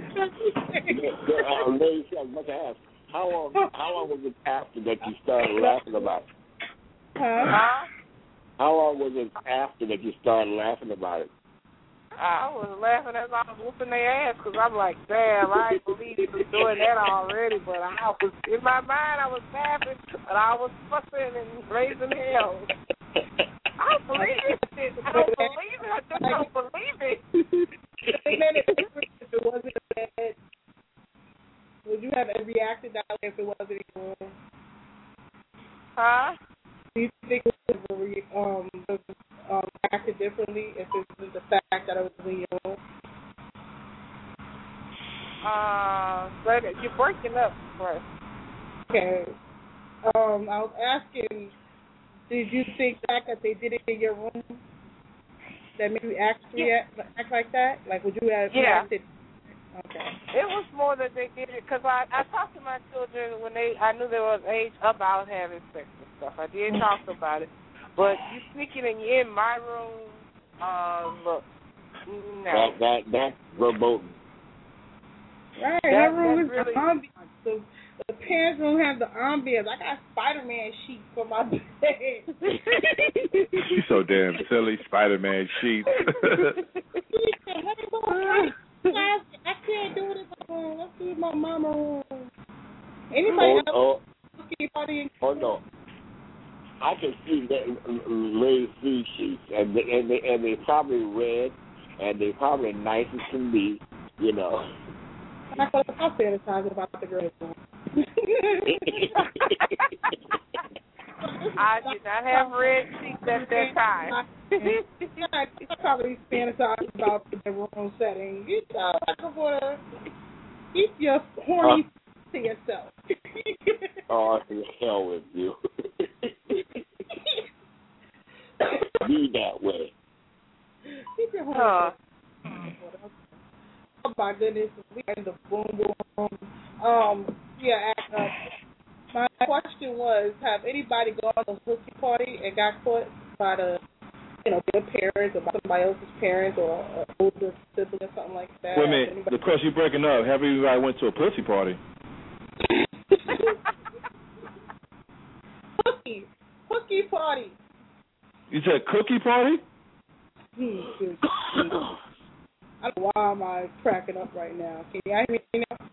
Lady, I must ask, how long was it after that you started laughing about it? Huh? How long was it after that you started laughing about it? I was laughing as I was whooping their ass because I'm like, damn, I ain't believe he was doing that already. But I was, in my mind, I was laughing, but I was fussing and raising hell. I don't believe it. I don't believe it. I just don't believe it. If it wasn't bad, would you have reacted that way if it wasn't even? Huh? Do you think it was acted differently if it was the fact that it was Leo? But you're breaking up first. Okay. I was asking, did you think back that they did it in your room? That made you act like that? Like, would you have reacted? Okay. It was more that they did it because I talked to my children when I knew they were of age about having sex and stuff. I did talk about it. But you sneaking and you're in my room, look, no. That's verboten. Right, that room is really ambiance. The parents don't have the ambiance. I got Spider-Man sheets for my bed. She's so damn silly, Spider-Man sheets. I can't do it in my room. Let's do it in my mama room. Anybody else? Oh no. I can see that lazy sheets, and they probably red, and they probably nice as can be, you know. I'll fantasize about the girls. I did not have red sheets at that time. I probably fantasize about the room setting. You know, I just want to keep your horny to yourself. Oh, to hell with you. Be that way. Keep your horny. Oh my goodness, we are in the boom boom. My question was, have anybody gone to a hooky party and got caught by their parents or by somebody else's parents or an older sibling or something like that? Wait a minute, the question you're breaking up. Have anybody went to a pussy party? Cookie party. You said cookie party? I don't know why am I cracking up right now. Can you hear me now?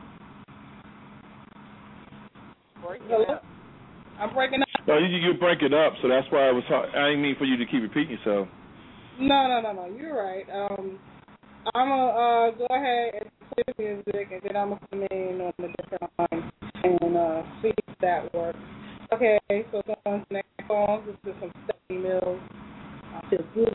Hello? I'm breaking up. No, you're breaking up, so that's why I didn't mean for you to keep repeating yourself. No. You're right. I'm going to go ahead and play the music, and then I'm going to come in on the different line and see if that works. Okay, so going to the next song. This is some Stephanie Mills. I feel good.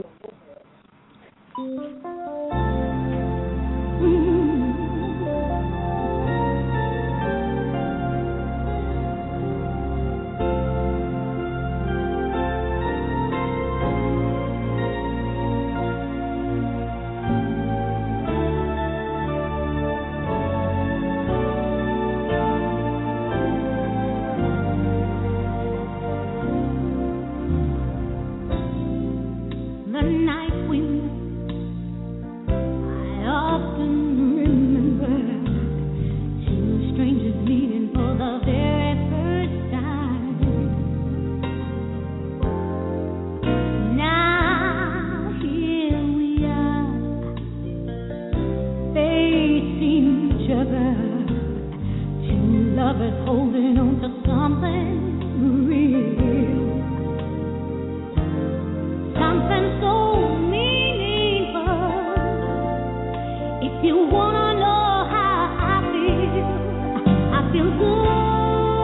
The night we met, I often remember two strangers meeting for the very first time. Now here we are, facing each other, two lovers holding on to something real. Something so meaningful. If you wanna know how I feel good.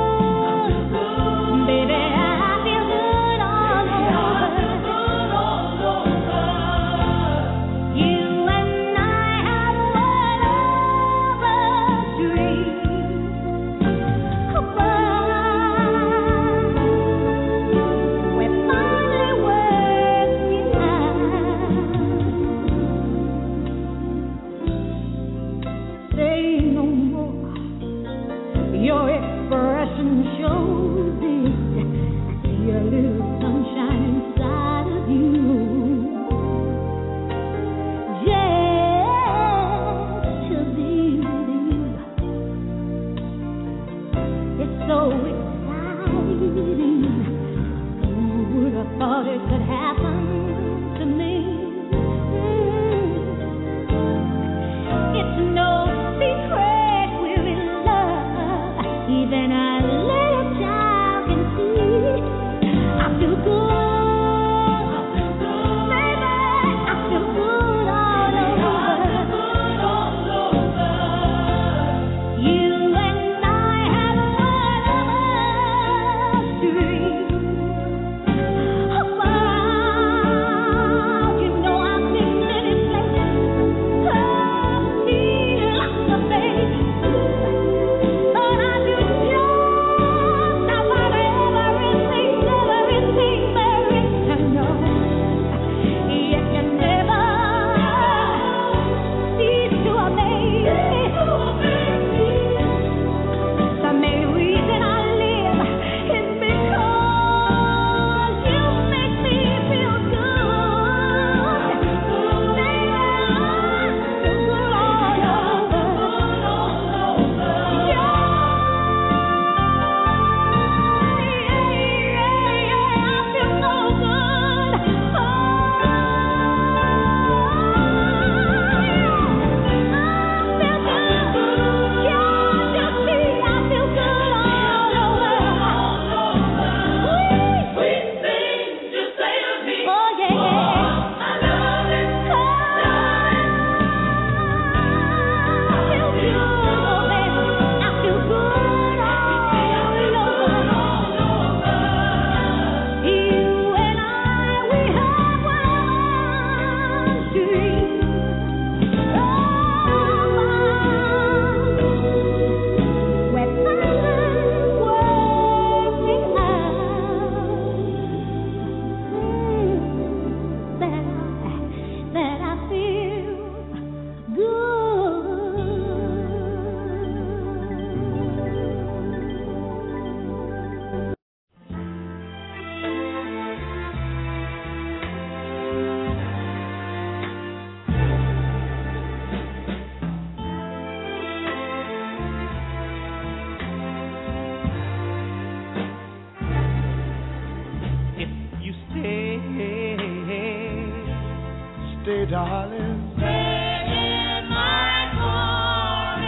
darling, stay in my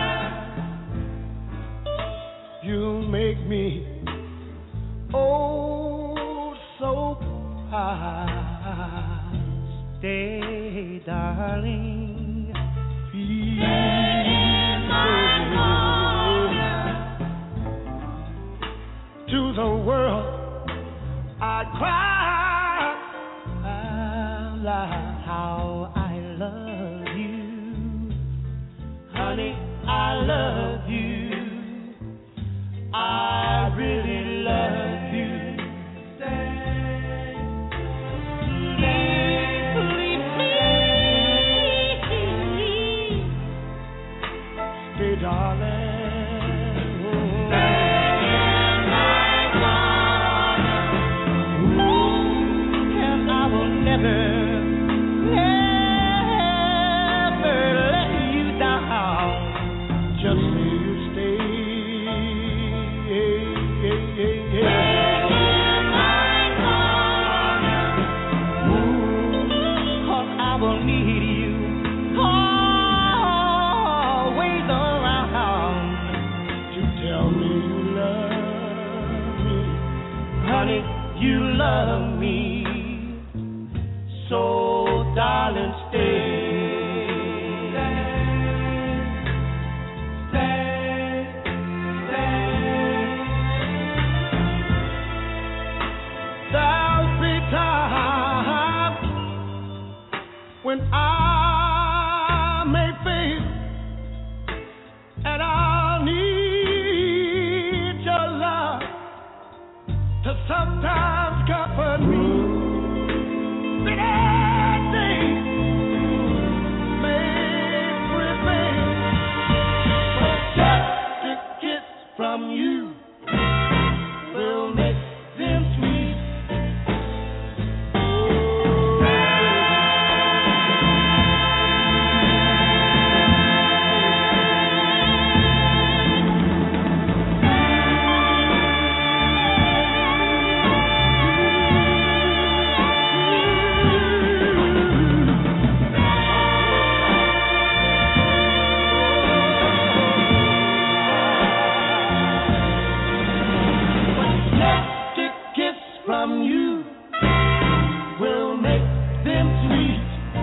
corner. You'll make me oh so high. Stay, darling, stay in my corner. To the world I cry aloud. How I love you, honey, I love you, I really love you. Stay, stay, darling. You love me, so darling, stay, stay, stay. There'll be times when I may fail, and I'll need your love to sometimes comfort me. Bad things may prevail, but just a kiss from you will make them sweet. From you will make them sweet.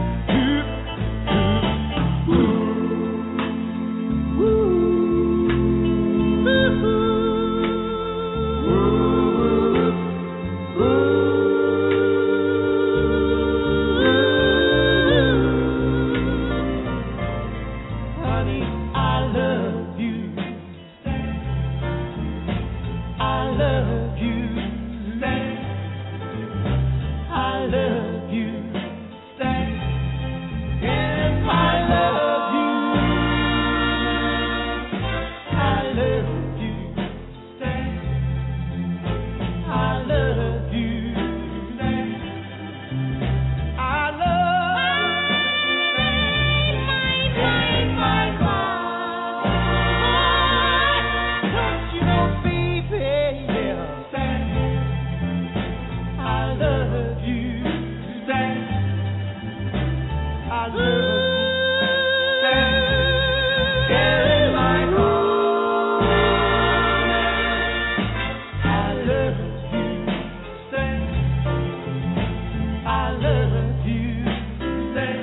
Honey, I love you. I love you. I love you, stay, and I love you. I love you, stay. I love you, stay. I love my God. Don't you know, baby, yeah, stay. I love you. I love you, stay in my corner. I love you, stay. I love you, stay.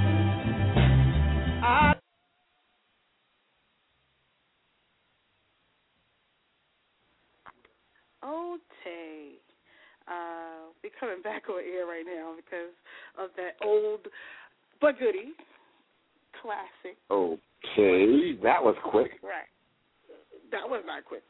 Okay. We're coming back on air right now because of that old but goodie classic. Okay, that was quick. Right. That was not quick.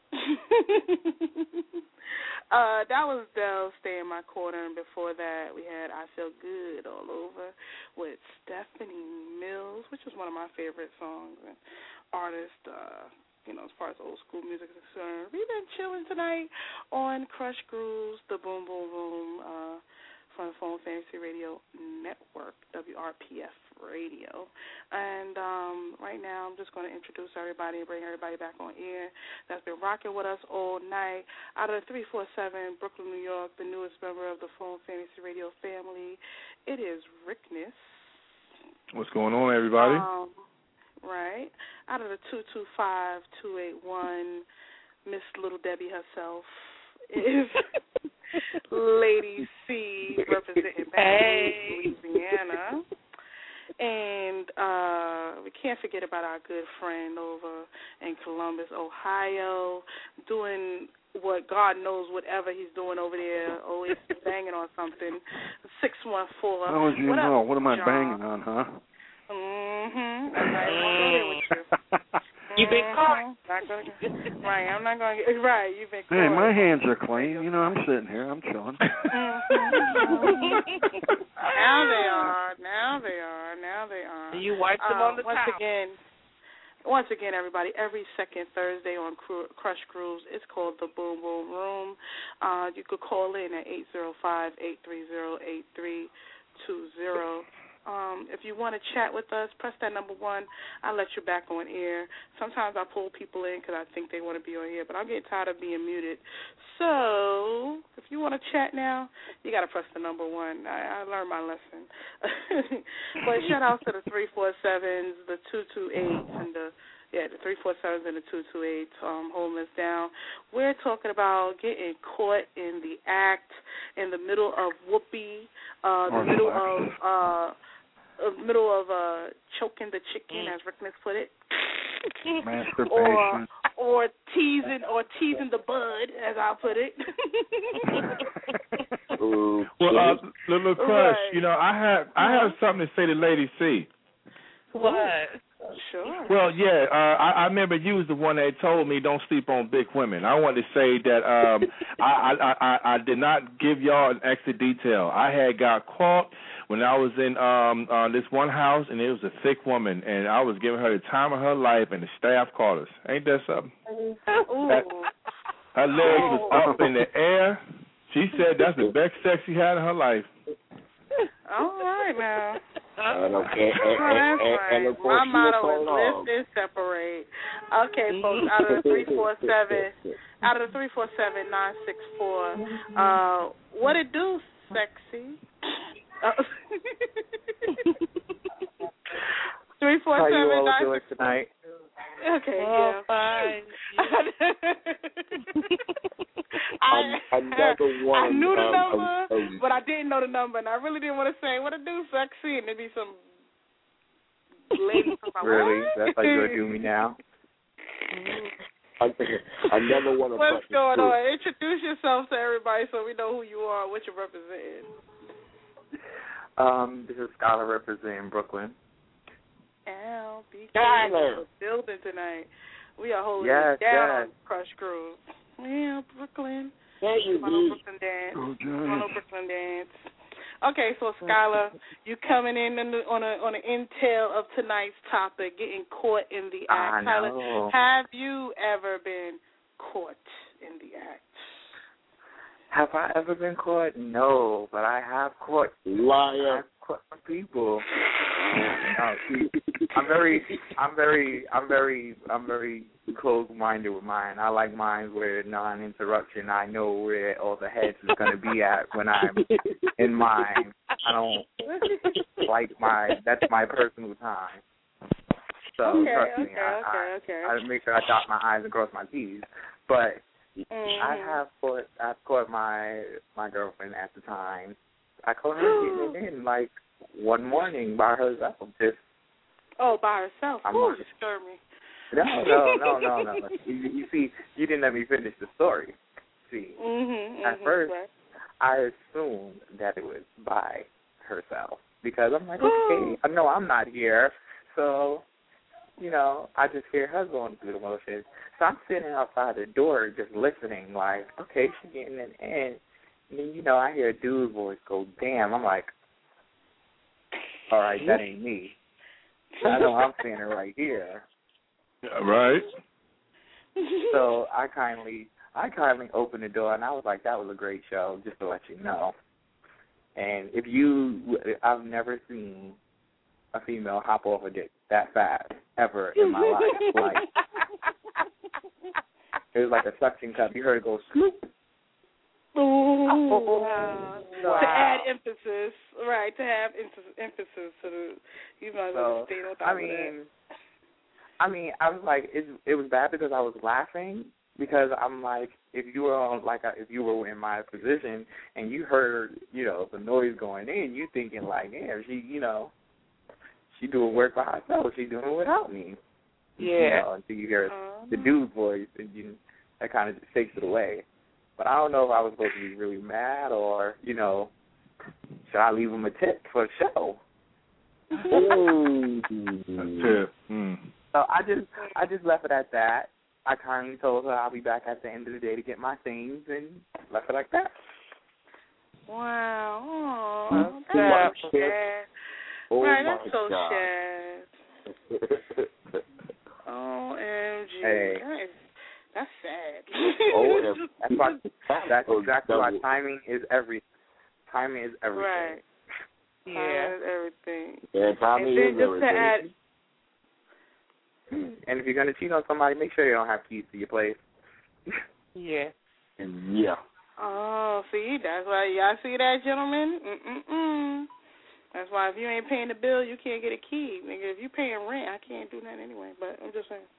That was Dell, Stay in My Corner, and before that we had I Feel Good All Over with Stephanie Mills, which is one of my favorite songs and artists, as far as old school music is concerned. We've been chilling tonight on Crush Grooves, the Boom Boom Room, from the Phone Fantasy Radio Network, WRPF Radio. And right now I'm just going to introduce everybody and bring everybody back on air that's been rocking with us all night. Out of the 347, Brooklyn, New York, the newest member of the Phone Fantasy Radio family, it is Rickness. What's going on, everybody? Right. Out of the 225-281, Miss Little Debbie herself is Lady C, representing Baton Rouge, Louisiana. And we can't forget about our good friend over in Columbus, Ohio, doing what God knows whatever he's doing over there, always banging on something. 614. How would you know? What am I banging on, huh? Mm-hmm. I'm not even going to go there with you. You've been caught. Right, I'm not going to get right. You've been caught. Hey, my hands are clean. You know, I'm sitting here. I'm chilling. Now they are. You wiped them on the once top. Once again, everybody, every second Thursday on Crush Grooves, it's called the Boom Boom Room. You could call in at 805-830-8320. If you want to chat with us, press that number 1. I'll let you back on air. Sometimes I pull people in because I think they want to be on here, but I'm getting tired of being muted. So if you want to chat now, you got to press the number 1. I learned my lesson. But shout out to the 347s, the 228s, and the 347s and the 228s, holding us down. We're talking about getting caught in the act, in the middle of whoopee, middle of choking the chicken, as Rickness put it, masturbation, or teasing the bud, as I put it. Well, Little Crush, you know, I have something to say to Lady C. What? Sure. Well, yeah, I remember you was the one that told me don't sleep on big women. I wanted to say that I did not give y'all an extra detail. I had got caught when I was in this one house, and it was a thick woman, and I was giving her the time of her life, and the staff called us. Ain't that something? Her legs was up in the air. She said that's the best sex she had in her life. All right, now. And My motto is lift and separate. Okay, folks, out of the 347-964, what it do, sexy? 347-964. How you all doing tonight? Okay, yeah. Fine. I knew the number, but I didn't know the number, and I really didn't want to say what it do, sexy, and there'd be some lady. Really? That's how you do me now? I never want to. What's going on? Introduce yourself to everybody so we know who you are, what you're representing. This is Skylar representing Brooklyn. BK in the building tonight. We are holding it down on Crush Groove. Yeah, Brooklyn. There you go. Brooklyn dance. Okay, so Skylar, you coming in on an intel of tonight's topic, getting caught in the act. Tyler, have you ever been caught in the act? Have I ever been caught? No, but I have caught. Liar. I've caught people. I'm very closed-minded with mine. I like mine where non-interruption. I know where all the heads is going to be at when I'm in mine. I don't like that's my personal time. So trust me, I make sure I dot my I's and cross my T's. But I've caught my girlfriend at the time. I caught her getting it in like one morning by herself. By herself? Ooh, you scared me. No. You see, you didn't let me finish the story. See, at first, I assumed that it was by herself because I'm like, okay, I know I'm not here, so I just hear her going through the motions. So I'm sitting outside the door just listening, like, okay, she's getting it in. And then, I hear a dude's voice go, damn. I'm like, all right, that ain't me. I know I'm seeing her right here. Right. So I kindly opened the door, and I was like, that was a great show, just to let you know. And I've never seen a female hop off a dick that fast ever in my life. Like, it was like a suction cup. You heard it go swoop. Wow. Wow. To add emphasis, right? To have emphasis to the, you might as well stay on top of that. I mean, I was like, it was bad because I was laughing because I'm like, if you were on if you were in my position and you heard, the noise going in, you thinking like, damn, she doing work by herself, she doing it without me. Yeah. Until you hear the dude's voice, and that kind of just takes it away. But I don't know if I was supposed to be really mad or, should I leave him a tip for the show? Tip. So I just left it at that. I kindly told her I'll be back at the end of the day to get my things and left it like that. Wow. Oh, that's so sad. Right, that's so sad. OMG. Hey. That's sad. That's exactly why timing is everything. Timing is everything. Right. Yeah. Timing is everything. Yeah, timing is everything. And if you're going to cheat on somebody, make sure you don't have keys to your place. Yeah. Yeah. Oh, see, that's why y'all see that, gentlemen? That's why if you ain't paying the bill, you can't get a key. Nigga, if you paying rent, I can't do that anyway, but I'm just saying.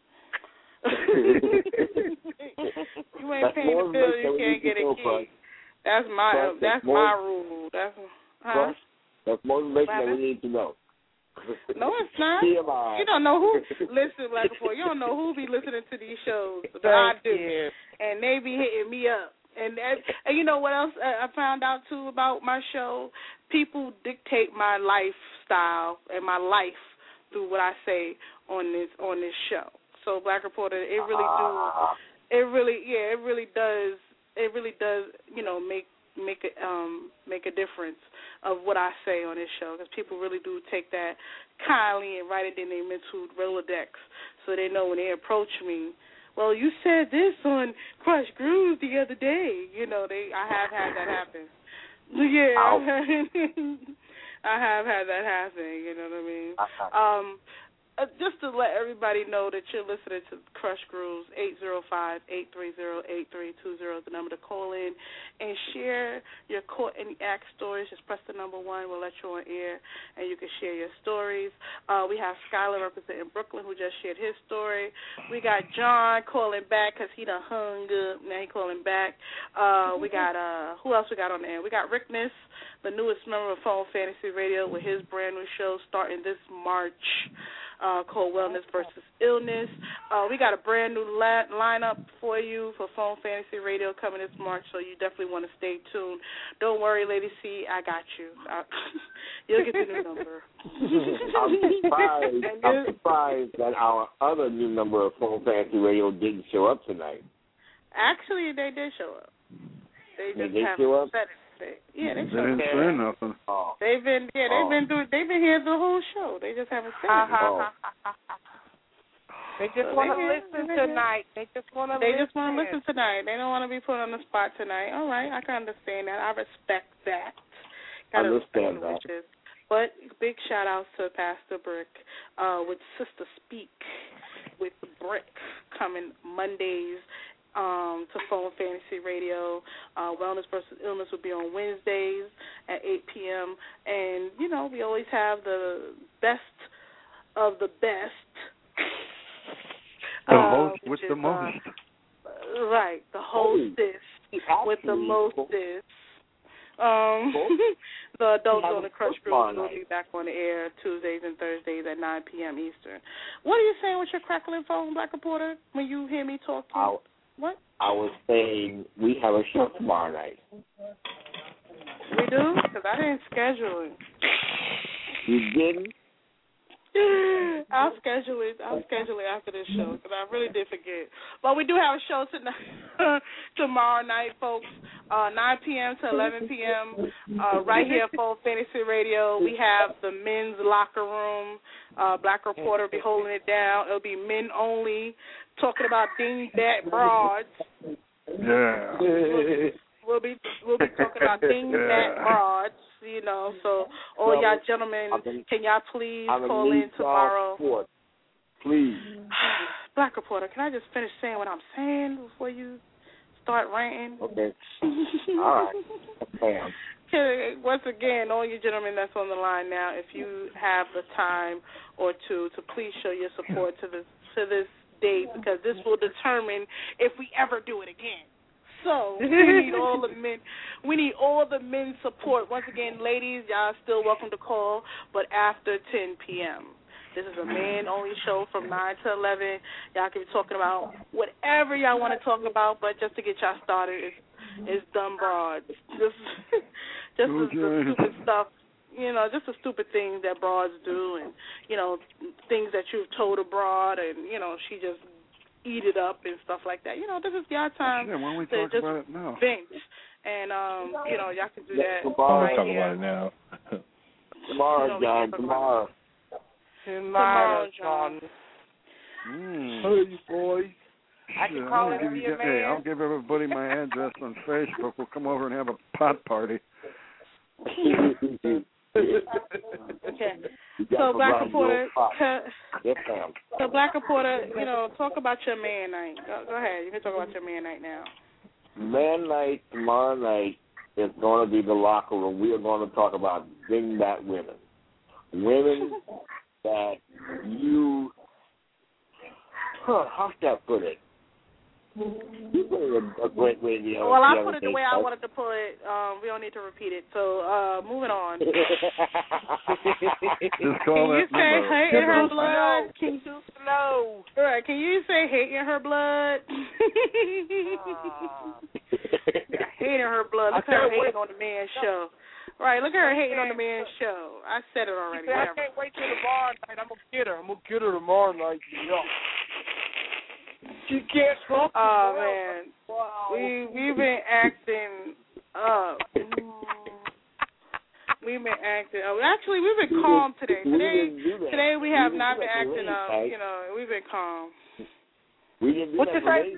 You ain't paying the bill, you can't get a key. That's my rule. That's more information that we need to know. No, it's not. You don't know who. Listen, Black Report, you don't know who be listening to these shows, but I do. And they be hitting me up. And you know what else I found out, too, about my show? People dictate my lifestyle and my life through what I say on this show. So, Black Reporter, it really does, make a difference of what I say on this show, because people really do take that kindly and write it in their mental Rolodex so they know when they approach me, well, you said this on Crush Grooves the other day. I have had that happen. Yeah, I have had that happen, you know what I mean? Just to let everybody know that you're listening to Crush Grooves, 805-830-8320 is the number to call in and share your court and act stories. Just press the number 1. We'll let you on air, and you can share your stories. We have Skylar representing Brooklyn, who just shared his story. We got John calling back because he done hung up. Now he calling back. We got, who else we got on the air? We got Rickness, the newest member of Phone Fantasy Radio, with his brand new show starting this March. Called Wellness versus Illness. We got a brand new lineup for you for Phone Fantasy Radio coming this March, so you definitely want to stay tuned. Don't worry, Lady C, I got you. You'll get the new number. I'm surprised that our other new number of Phone Fantasy Radio didn't show up tonight. Actually, they did show up. They just haven't said it. They didn't say nothing. They've been here the whole show. They just haven't said it. They just want to listen tonight. They just want to listen tonight. They don't want to be put on the spot tonight. All right, I can understand that. I respect that. But big shout outs to Pastor Brick with Sister Speak with Brick coming Mondays to Phone Fantasy Radio. Wellness versus Illness will be on Wednesdays at 8 p.m. And, we always have the best of the best. The host with the most. Right, the hostess with the mostest. The Adults on the Crush Group will be back on the air Tuesdays and Thursdays at 9 p.m. Eastern. What are you saying with your crackling phone, Black Reporter, when you hear me talking? What? I was saying we have a show tomorrow night. We do? Because I didn't schedule it. You didn't? I'll schedule it after this show, because I really did forget. But we do have a show tonight, tomorrow night, folks, 9 p.m. to 11 p.m. Right here at Phone Fantasy Radio. We have the men's locker room. Black Reporter will be holding it down. It'll be men only, talking about dingbat broads. Yeah. We'll be talking about dingbat broads. So all y'all gentlemen, can y'all please call in tomorrow? Please. Black Reporter, can I just finish saying what I'm saying before you start ranting? Okay. All right. Bam. Okay, once again, all you gentlemen that's on the line now, if you have the time or two to please show your support to this date, because this will determine if we ever do it again. So we need all the men. We need all the men's support. Once again, ladies, y'all still welcome to call, but after 10 p.m. This is a man-only show from 9 to 11. Y'all can be talking about whatever y'all want to talk about, but just to get y'all started, it's dumb broad. Just the stupid stuff, just the stupid things that broads do, and, things that you've told a broad, and, she just eat it up and stuff like that. This is y'all time why don't we to talk just about it now? vent. And, y'all can do that. Tomorrow, right talk here. about it now. Tomorrow, John. Tomorrow. Tomorrow, John. Hey, boys. I can call it your man. Hey, I'll give everybody my address on Facebook. We'll come over and have a pot party. Okay. So, Black Reporter, talk about your man night. Go ahead. You can talk about your man night now. Man night tomorrow night is going to be the locker room. We are going to talk about dingbat women. Women that you, how should I put it? You put it a great way. Well, I put it the way I wanted to put it. We don't need to repeat it. So, moving on. Just call Can you say hate in her blood? No. All right. Can you say hate in her blood? Hate in her blood. Look at her hating on the man's show. Right, look at her hating on the man's show. I said it already. I can't wait till tomorrow night. I'm going to get her. I'm going to get her tomorrow night. She can't smoke. Oh, man. Wow. We've been acting up. We've been acting up. Actually, we've been calm today. Today we have not been acting up. We've been calm. We didn't do what that you say?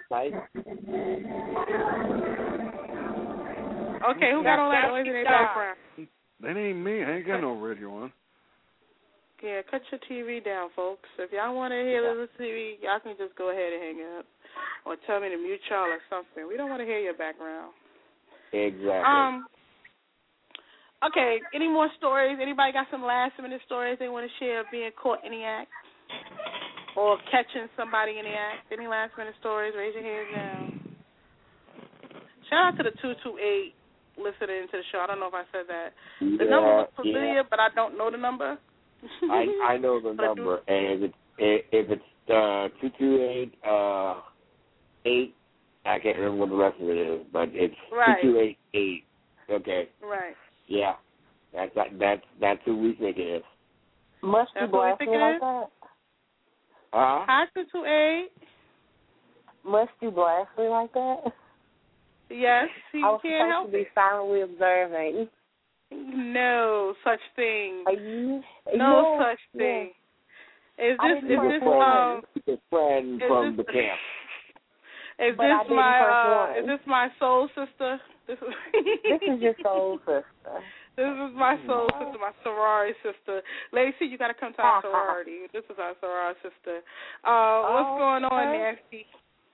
Okay, who got all that noise in their background? That ain't me. I ain't got no radio on. Yeah, cut your TV down, folks. If y'all want to hear the TV, y'all can just go ahead and hang up. Or tell me to mute y'all or something. We don't want to hear your background. Exactly. Okay, any more stories? Anybody got some last-minute stories they want to share of being caught in the act? Or catching somebody in the act? Any last-minute stories? Raise your hands down. Shout out to the 228 listening to the show. I don't know if I said that. The number was familiar, but I don't know the number. I know the number, and if it's 228 8, I can't remember what the rest of it is, but it's 2288. Okay. Right. Yeah, that's who we think it is. Must be blasting like that. Hi, 228. Must you blasting like that? Yes, he can't help it. I was supposed to be silently observing. No such thing. No such thing. Is a friend from the camp? Is this my soul sister? This is your soul sister. This is my soul sister, my sorority sister. Lacey, you got to come to our sorority. This is our sorority sister. What's going on, Nancy?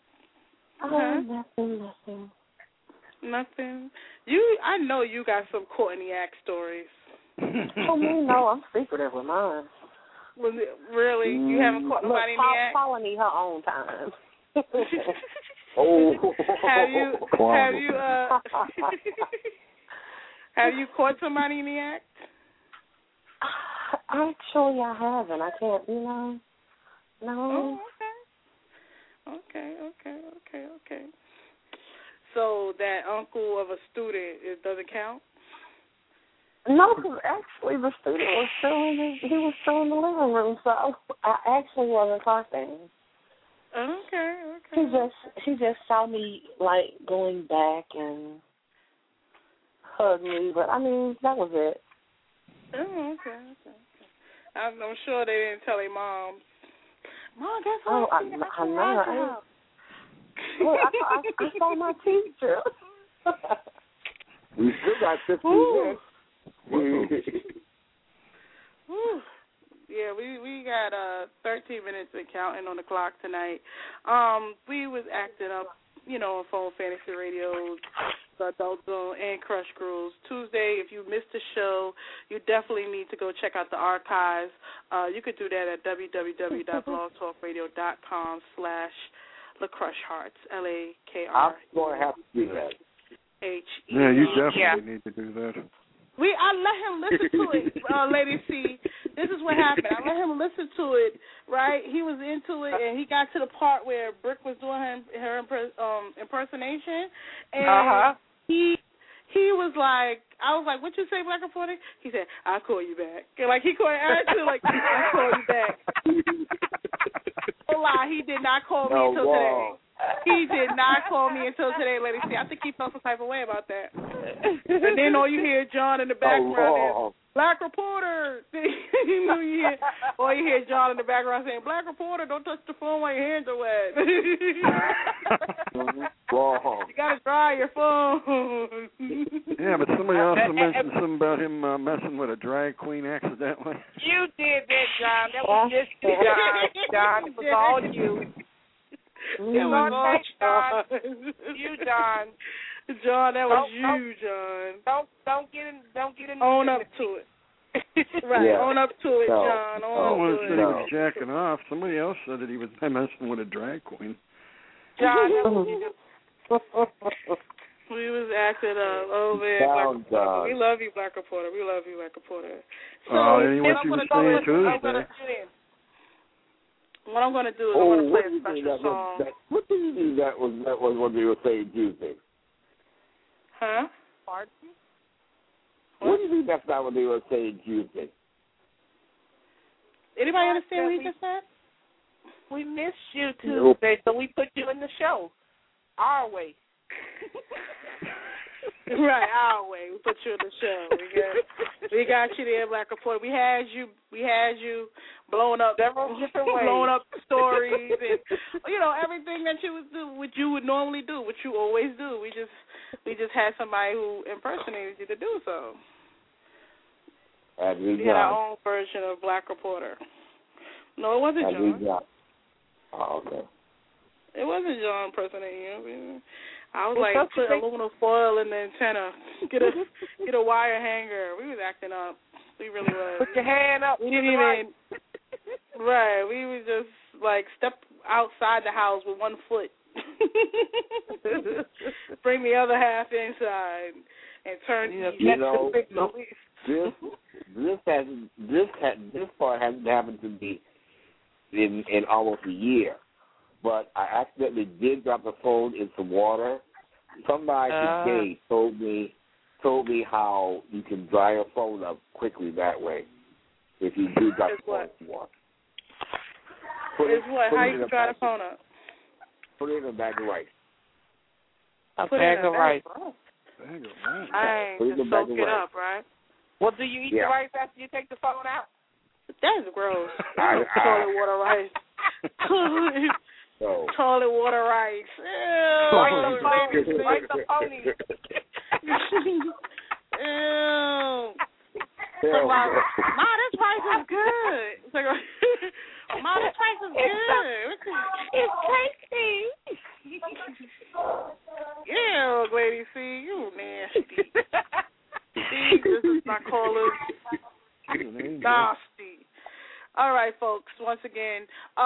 Nothing. I know you got some caught in the act stories. Oh, me, no, I'm secretive with mine. Really? You haven't caught nobody in the act? Paula need her own time. Have you caught somebody in the act? Actually, I haven't. I can't, No. Oh, okay. So that uncle of a student, it doesn't count? No, because actually the student was still in the living room, so I actually wasn't talking. Okay. She just saw me like going back and hugged me, but I mean that was it. Oh, okay. I'm sure they didn't tell their moms. Mom, guess what? I know. I saw my teacher. We still got 15 minutes. Yeah, we got 13 minutes and counting on the clock tonight. We was acting up, on Phone Fantasy Radio, the Adult Zone, and Crush Grooves. Tuesday, if you missed the show, you definitely need to go check out the archives. You could do that at www.blogtalkradio.com/LaCrushHearts, LAKR. I'm going to have to do that. Yeah, you definitely need to do that. I let him listen to it, Lady C. This is what happened. I let him listen to it, right? He was into it, and he got to the part where Brick was doing her impersonation, and he was like, I was like, what you say, Black Reporter? He said, I'll call you back. And like, he called actually like, I'll call you back. No lie, he did not call me until today. He did not call me until today, Lady C. I think he felt some type of way about that. And then all you hear John in the background is, Black Reporter. Or you hear John in the background saying, Black Reporter, don't touch the phone while your hands are wet. You got to dry your phone. Yeah, but somebody also mentioned something about him messing with a drag queen accidentally. You did that, John. That was just you, John. It was all you. It was all John. You, John. John, that was you, John. Don't get in. Own up to it. Right, yeah. Own up to it, John. I want to say he was jacking off. Somebody else said that he was messing with a drag queen. John, that was you. We was acting up. Oh, man. Black Reporter. We love you, Black Reporter. We love you, Black Reporter. So, anyway, what you were saying Tuesday. What I'm going to do is I'm going to play a special song. What do you mean that was what you were saying Tuesday? Huh? Pardon? What do you mean that's not what they were saying Tuesday? Anybody understand what he just said? We missed you Tuesday, so we put you in the show. Our way. Right, our way. We put you in the show. We got you there, Black Reporter. We had you blowing up several different ways. Blowing up stories and everything that you would do, what you would normally do, what you always do. We just had somebody who impersonated you to do so. We had our own version of Black Reporter. No, it wasn't John. Oh, okay. It wasn't John impersonating you. I was like, put aluminum foil in the antenna, get a wire hanger. We was acting up. We really was. Put your hand up. We didn't even. Right. We was just like step outside the house with one foot. Bring the other half inside and turn. This part hasn't happened to me in almost a year. But I accidentally did drop the phone in some water. Somebody today told me how you can dry your phone up quickly that way if you do drop the phone in water. How you dry the phone up? Put it in a bag of rice. A bag of rice. Just soak it up, right? Well, do you eat the rice after you take the phone out? That's gross. Toilet water rice. Toilet water rice. Ew. Like the pony. Ew. Ma, this rice is good. It's like, Ma, this rice is good. It's tasty. Ew, Lady C, you nasty. This is my caller. Nasty. All right, folks. Once again,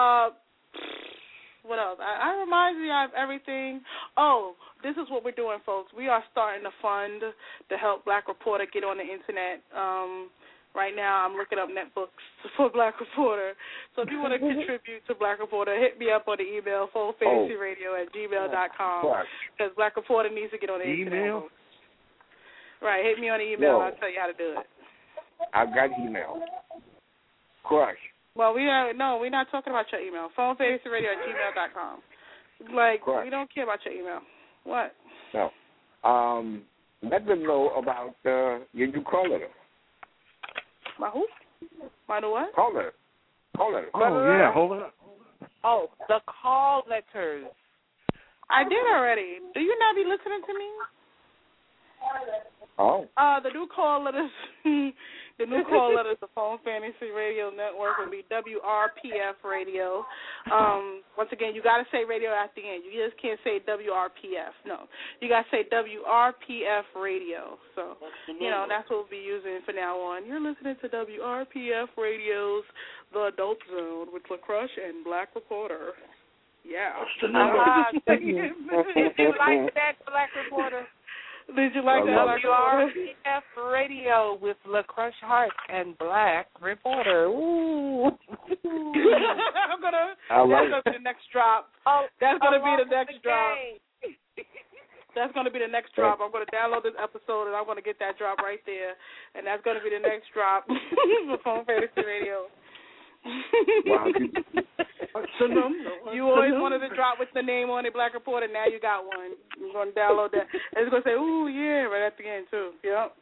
what else? I remind you of everything. Oh, this is what we're doing, folks. We are starting a fund to help Black Reporter get on the internet. Right now, I'm looking up netbooks for Black Reporter. So if you want to contribute to Black Reporter, hit me up on the email, phonefantasyradio@gmail.com, because Black Reporter needs to get on the internet. Email? Right, hit me on the email. I'll tell you how to do it. I've got email. Crush. Well, we're not talking about your email. Phonefantasyradio@gmail.com. Like, we don't care about your email. What? No. Let them know about your new call letter. My who? My new what? Call letter. Oh, yeah, hold on. Oh, the call letters. I did already. Do you not be listening to me? Oh. The new call letters, the Phone Fantasy Radio Network will be WRPF Radio. Once again, you got to say radio at the end. You just can't say WRPF. No, you got to say WRPF radio. So, that's what we'll be using from now on. You're listening to WRPF Radio's The Adult Zone with LaCrush and Black Reporter. Yeah. Did you like that, Black Reporter? Did you like that? WRPF Radio with LaCrush Hart and Black Reporter. Ooh. That's gonna be the next drop. That's gonna be the next drop. That's gonna be the next drop. I'm gonna download this episode and I'm gonna get that drop right there, and that's gonna be the next drop for Phone Fantasy Radio. Wow. You always wanted to drop with the name on it, Black Reporter. Now you got one. You're going to download that. It's going to say, ooh, yeah, right at the end, too. Yep.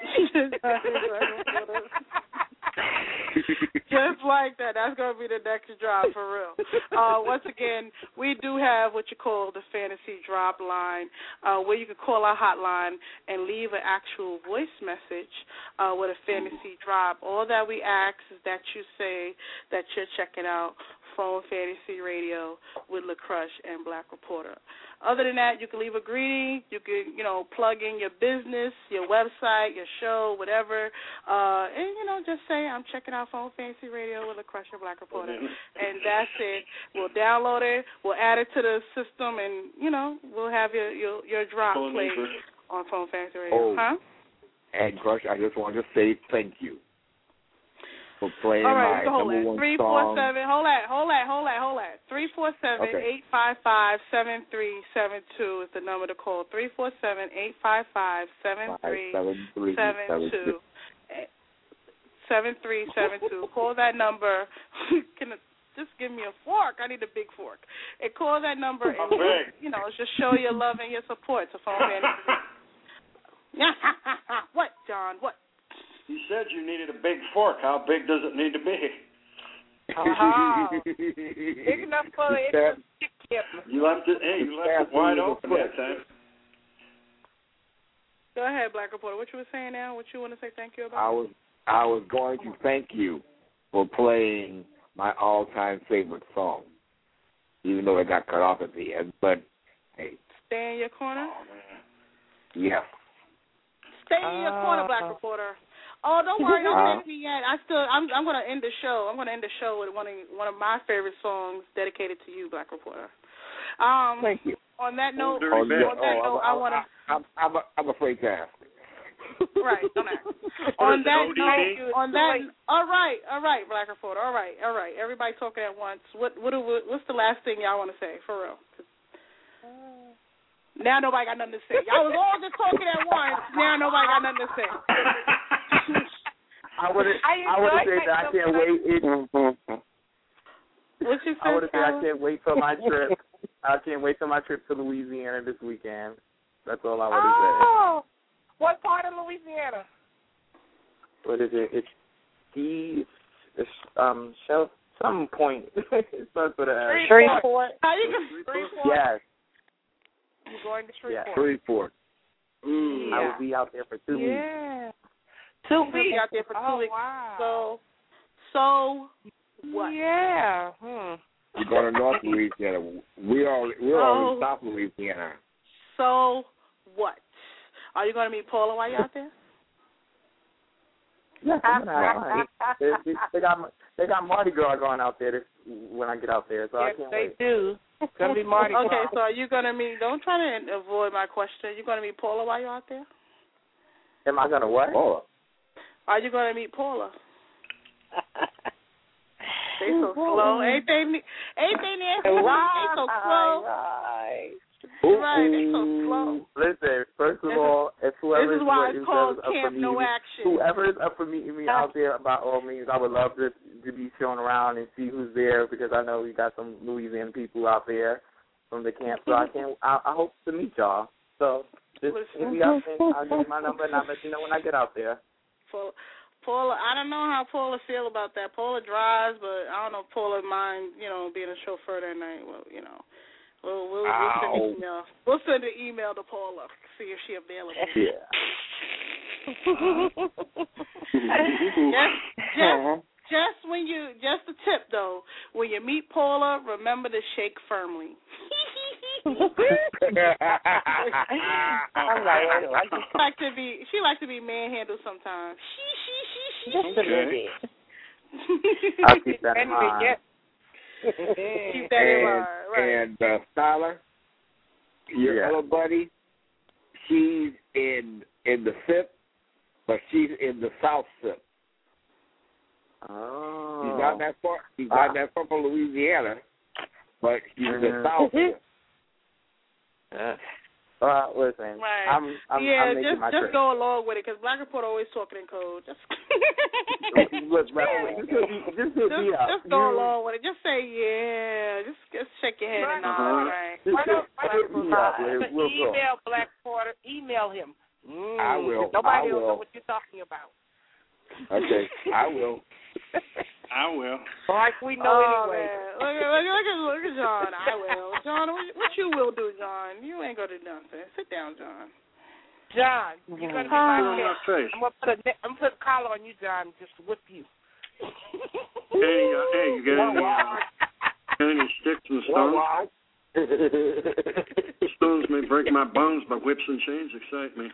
Just like that. That's going to be the next drop, for real. Once again, we do have what you call the Fantasy Drop line, where you can call our hotline and leave an actual voice message with a fantasy drop. All that we ask is that you say that you're checking out Phone Fantasy Radio with LaCrush and Black Reporter. Other than that, you can leave a greeting. You can, plug in your business, your website, your show, whatever, and just say I'm checking out Phone Fantasy Radio with LaCrush and Black Reporter, and that's it. We'll download it. We'll add it to the system, and we'll have your drop played on Phone Fantasy Radio. And Crush, I just want to say thank you for playing my number one song. 347. Hold that. 347-855-7372 is the number to call. 347-855-7372. 7372. Call that number. Just give me a fork. I need a big fork. And call that number and just show your love and your support to Phone Fantasy. What, John? What? You said you needed a big fork. How big does it need to be? Big enough for it. You left it wide open that time. Go ahead, Black Reporter. What you were saying now? What you want to say thank you about? I was going to thank you for playing my all-time favorite song, even though it got cut off at the end. But hey, stay in your corner. Yeah. Stay in your corner, Black Reporter. Oh, don't worry, don't end me yet. I'm gonna end the show. I'm gonna end the show with one of my favorite songs dedicated to you, Black Reporter. Thank you. On that note, I'm afraid to ask. Right, don't ask. On that note, all right, Black Reporter. All right. Everybody talking at once. What's the last thing y'all want to say, for real? Now nobody got nothing to say. Y'all was all just talking at once. Now nobody got nothing to say. I would have said that I can't wait. What you say? I would have said I can't wait for my trip. I can't wait for my trip to Louisiana this weekend. That's all I would have said. Oh, what part of Louisiana? What is it? It's some point. It starts with a Shreveport. Yes. You're going to Shreveport. Yeah. Shreveport. I will be out there for 2 weeks. Yeah. 2 weeks. Be out there for 2 weeks. Wow. So what? Yeah. We're going to North Louisiana. We're all in South Louisiana. So what? Are you going to meet Paula while you're out there? Yeah, they got Mardi Gras going out there when I get out there, so I can't wait. They do. It's going to be Mardi Gras. Okay, so are you going to meet, don't try to avoid my question, you're going to meet Paula while you're out there? Am I going to what? Paula. Are you going to meet Paula? They so slow. Ain't they Nancy? They so slow. Right, they so slow. Listen, first of all, if whoever this is why it's called Camp No Action. Whoever is up for meeting me out there, by all means, I would love to be shown around and see who's there, because I know we got some Louisiana people out there from the camp. So I hope to meet y'all. So just hit me up and I'll give you my number and I'll let you know when I get out there. Paula, I don't know how Paula feel about that. Paula drives, but I don't know if Paula mind, being a chauffeur that night. Well, we'll send an email. We'll send an email to Paula, see if she's available. Yeah. Just a tip though, when you meet Paula, remember to shake firmly. I'm like, she likes to be manhandled sometimes. Just a little bit. I'll keep that in mind. Keep that in mind, right? And Skylar, your other buddy, she's in the SIP, but she's in the South SIP. Oh. She's not that far. She's not that far from Louisiana, but she's in the South SIP. Listen, right. I'm making my just trip. go along with it, because Black Reporter always talking in code. Just Look, just go along with it. Just say just shake your head and nod. Right. Email Black Reporter. Email him. I will. Nobody will know what you're talking about. Okay, I will. I will. Like we know anyway. Look at John. I will. John, what you will do, John? You ain't gonna do nothing. Sit down, John. John, you're gonna be my guest. I'm gonna put a collar on you, John, just to whip you. Hey, you got any sticks and stones? Stones may break my bones, but whips and chains excite me.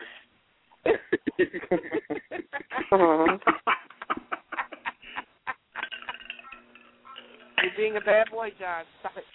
You're being a bad boy, John. Stop it.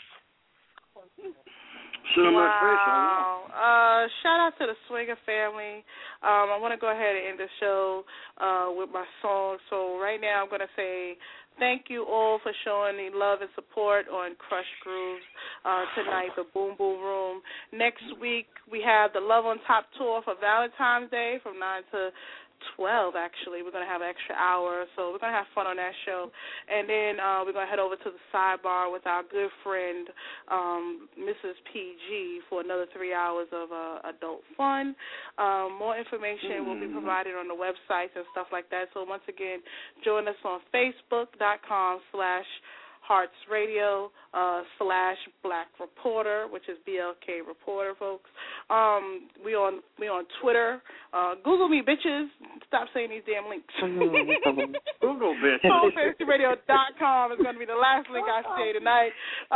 Wow. Shout out to the Swinger family. I want to go ahead and end the show with my song. So right now I'm going to say thank you all for showing the love and support on Crush Grooves tonight, the Boom Boom Room. Next week we have the Love on Top tour for Valentine's Day from 9 to 12, actually. We're going to have an extra hour, so we're going to have fun on that show. And then we're going to head over to the sidebar with our good friend, Mrs. PG, for another 3 hours of adult fun. More information will be provided on the websites and stuff like that. So once again, join us on Facebook.com/Hearts Radio /Black Reporter, which is BLK Reporter, folks. We on Twitter. Google me, bitches. Stop saying these damn links. Google bitches. PhoneFantasyRadio.com is going to be the last link I say tonight.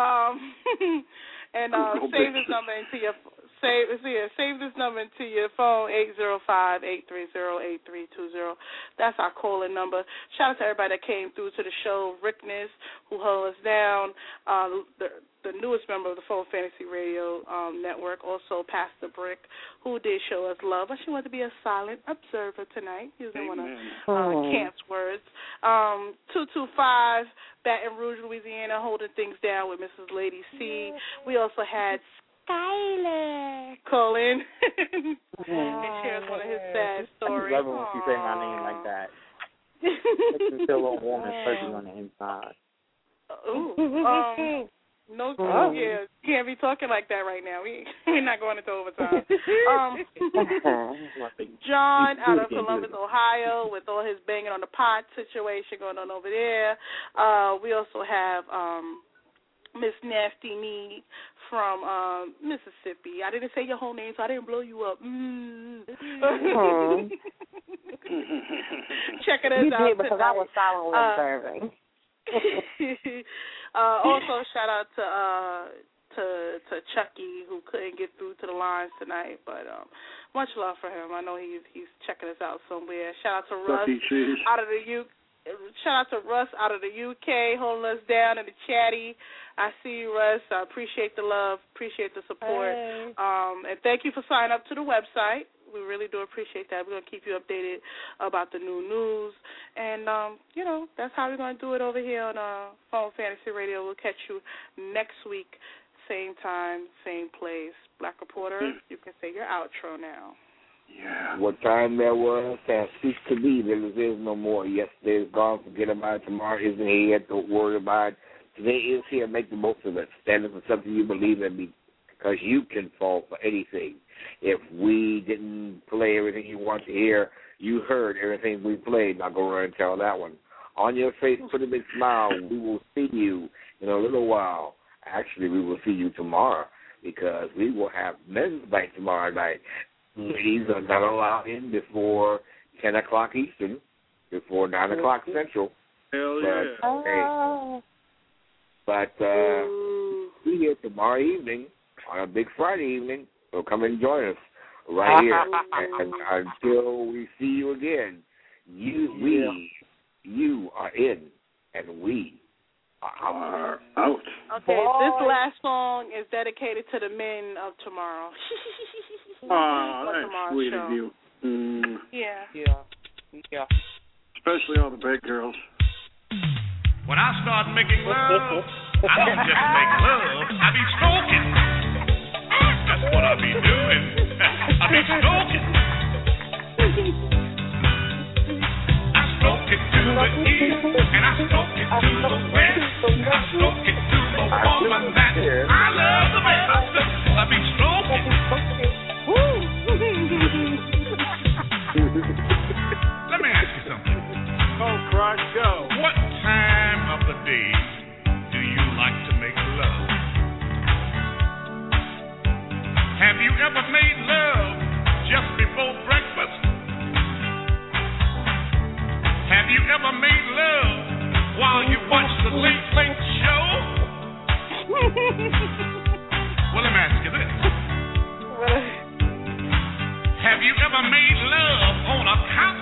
And save this number into your save this number into your phone, 805-830-8320. That's our call-in number. Shout out to everybody that came through to the show. Rickness, who held us down, the newest member of the Phone Fantasy Radio Network, also Pastor Brick, who did show us love, but she wanted to be a silent observer tonight, using one of Camp's words. 225, Baton Rouge, Louisiana, holding things down with Mrs. Lady C. We also had Skyler call in and share one of his sad stories. I love it when you say my name like that. Makes me feel a little warm and fuzzy on the inside. No, yeah, can't be talking like that right now. We're not going into overtime. John out of Columbus, Ohio, with all his banging on the pot situation going on over there. We also have Miss Nasty Me from Mississippi. I didn't say your whole name, so I didn't blow you up. Checking us out. You did, because I was silently observing. Also, shout out to Chucky, who couldn't get through to the lines tonight, but much love for him. I know he's checking us out somewhere. Shout out to Russ out of the UK. Shout out to Russ out of the UK, holding us down in the chatty. I see you, Russ. I appreciate the love, appreciate the support, and thank you for signing up to the website. We really do appreciate that. We're going to keep you updated about the new news. And, that's how we're going to do it over here on Phone Fantasy Radio. We'll catch you next week, same time, same place. Black Reporter, you can say your outro now. Yeah. What time there was, that ceased to be. There is no more. Yesterday is gone. Forget about it. Tomorrow isn't here. Don't worry about it. Today is here. Make the most of it. Stand up for something you believe in, because you can fall for anything. If we didn't play everything you want to hear, you heard everything we played. Now go around and tell that one. On your face, put a big smile. We will see you in a little while. Actually, we will see you tomorrow, because we will have men's night tomorrow night. Ladies are not allowed in before 10 o'clock Eastern, before 9 o'clock Central. Hell yeah. But we here tomorrow evening on a big Friday evening. So come and join us right here. And until we see you again, you are in, and we are out. Okay, this last song is dedicated to the men of tomorrow. That's sweet of you. Yeah. Especially all the big girls. When I start making love, I don't just make love, I be stroking. That's what I be doing. I be stroking. I stroke it to the east, and I stroke it to the west. I stroke it to the woman that I love the best. I be stroking. Let me ask you something. Go, Crush, go. What time of the day do you like to make love? Have you ever made love just before breakfast? Have you ever made love while you watch the Late Late Show? Well, let me ask you this. Have you ever made love on a couch?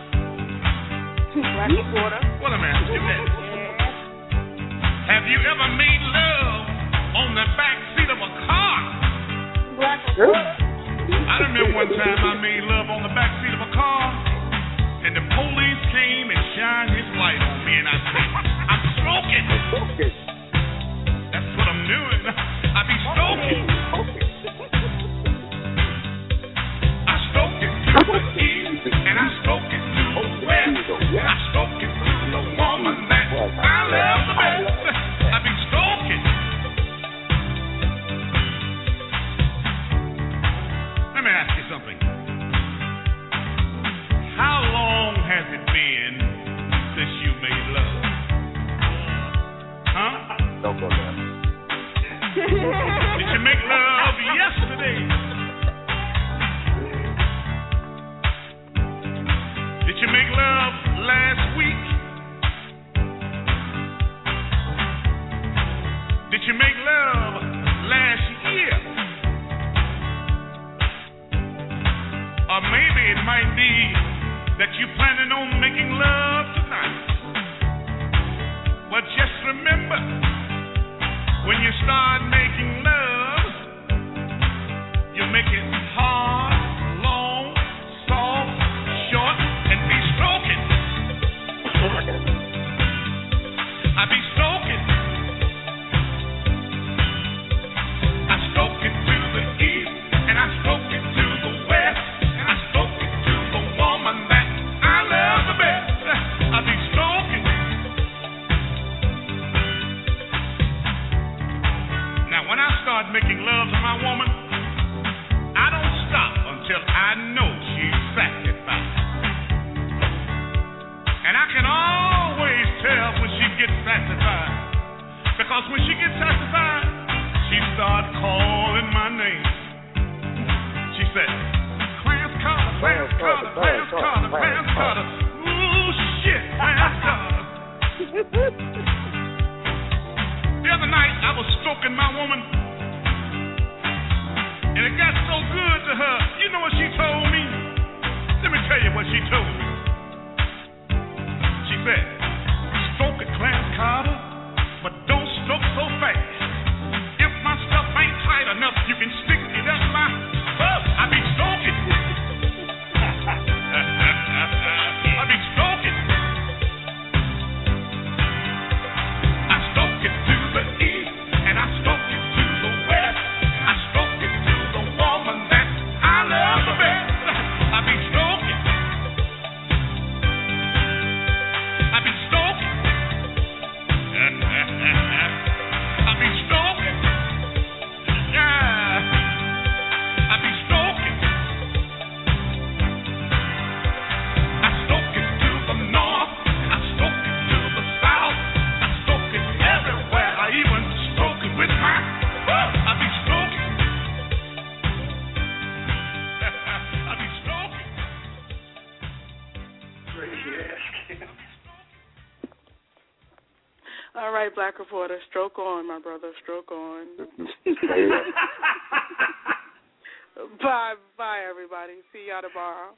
Well, let me ask you this. Have you ever made love on the back seat of a car? I remember one time I made love on the back seat of a car, and the police came and shined his light on me, and I said, I'm stroking. That's what I'm doing. I be stroking. I stroke it to the east, and I stroke it to the west. I stroke it to the woman that I love the best. I be stroking. Let me ask you something. How long has it been since you made love? Huh? Don't go there. Did you make love yesterday? Did you make love last week? Did you make love last year? Or maybe it might be that you're planning on making love tonight. But just remember, when you start making love, you make it hard, long, soft, short, and be stroking. I be stroking. I stroke it to the east, and I stroke it to the west, and I stroke it to the woman that I love the best. I be stroking. Now, when I start making love to my woman, I don't stop until I know she's satisfied. And I can always tell when she gets satisfied, because when she gets satisfied, she starts calling my name. She said, Clarence Carter, Clarence Carter, Clarence Carter, Clarence Carter. Ooh, shit, Clarence Carter. The other night, I was stroking my woman, and it got so good to her. You know what she told me? Let me tell you what she told me. She said, stroke it, Clarence Carter, but don't stroke so fast. If my stuff ain't tight enough, you can stick it up my butt. I be stroking. I be stroking. I stroke it to the east, and I stroke it to the west. I stroke it to the woman that I love the best. I be stroking. All right, Black Reporter, stroke on, my brother, stroke on. Bye, everybody. See y'all tomorrow.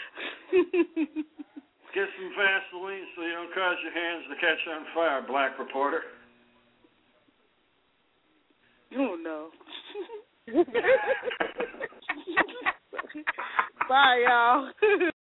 Get some Vaseline so you don't cause your hands to catch on fire, Black Reporter. Oh, no. Bye, y'all.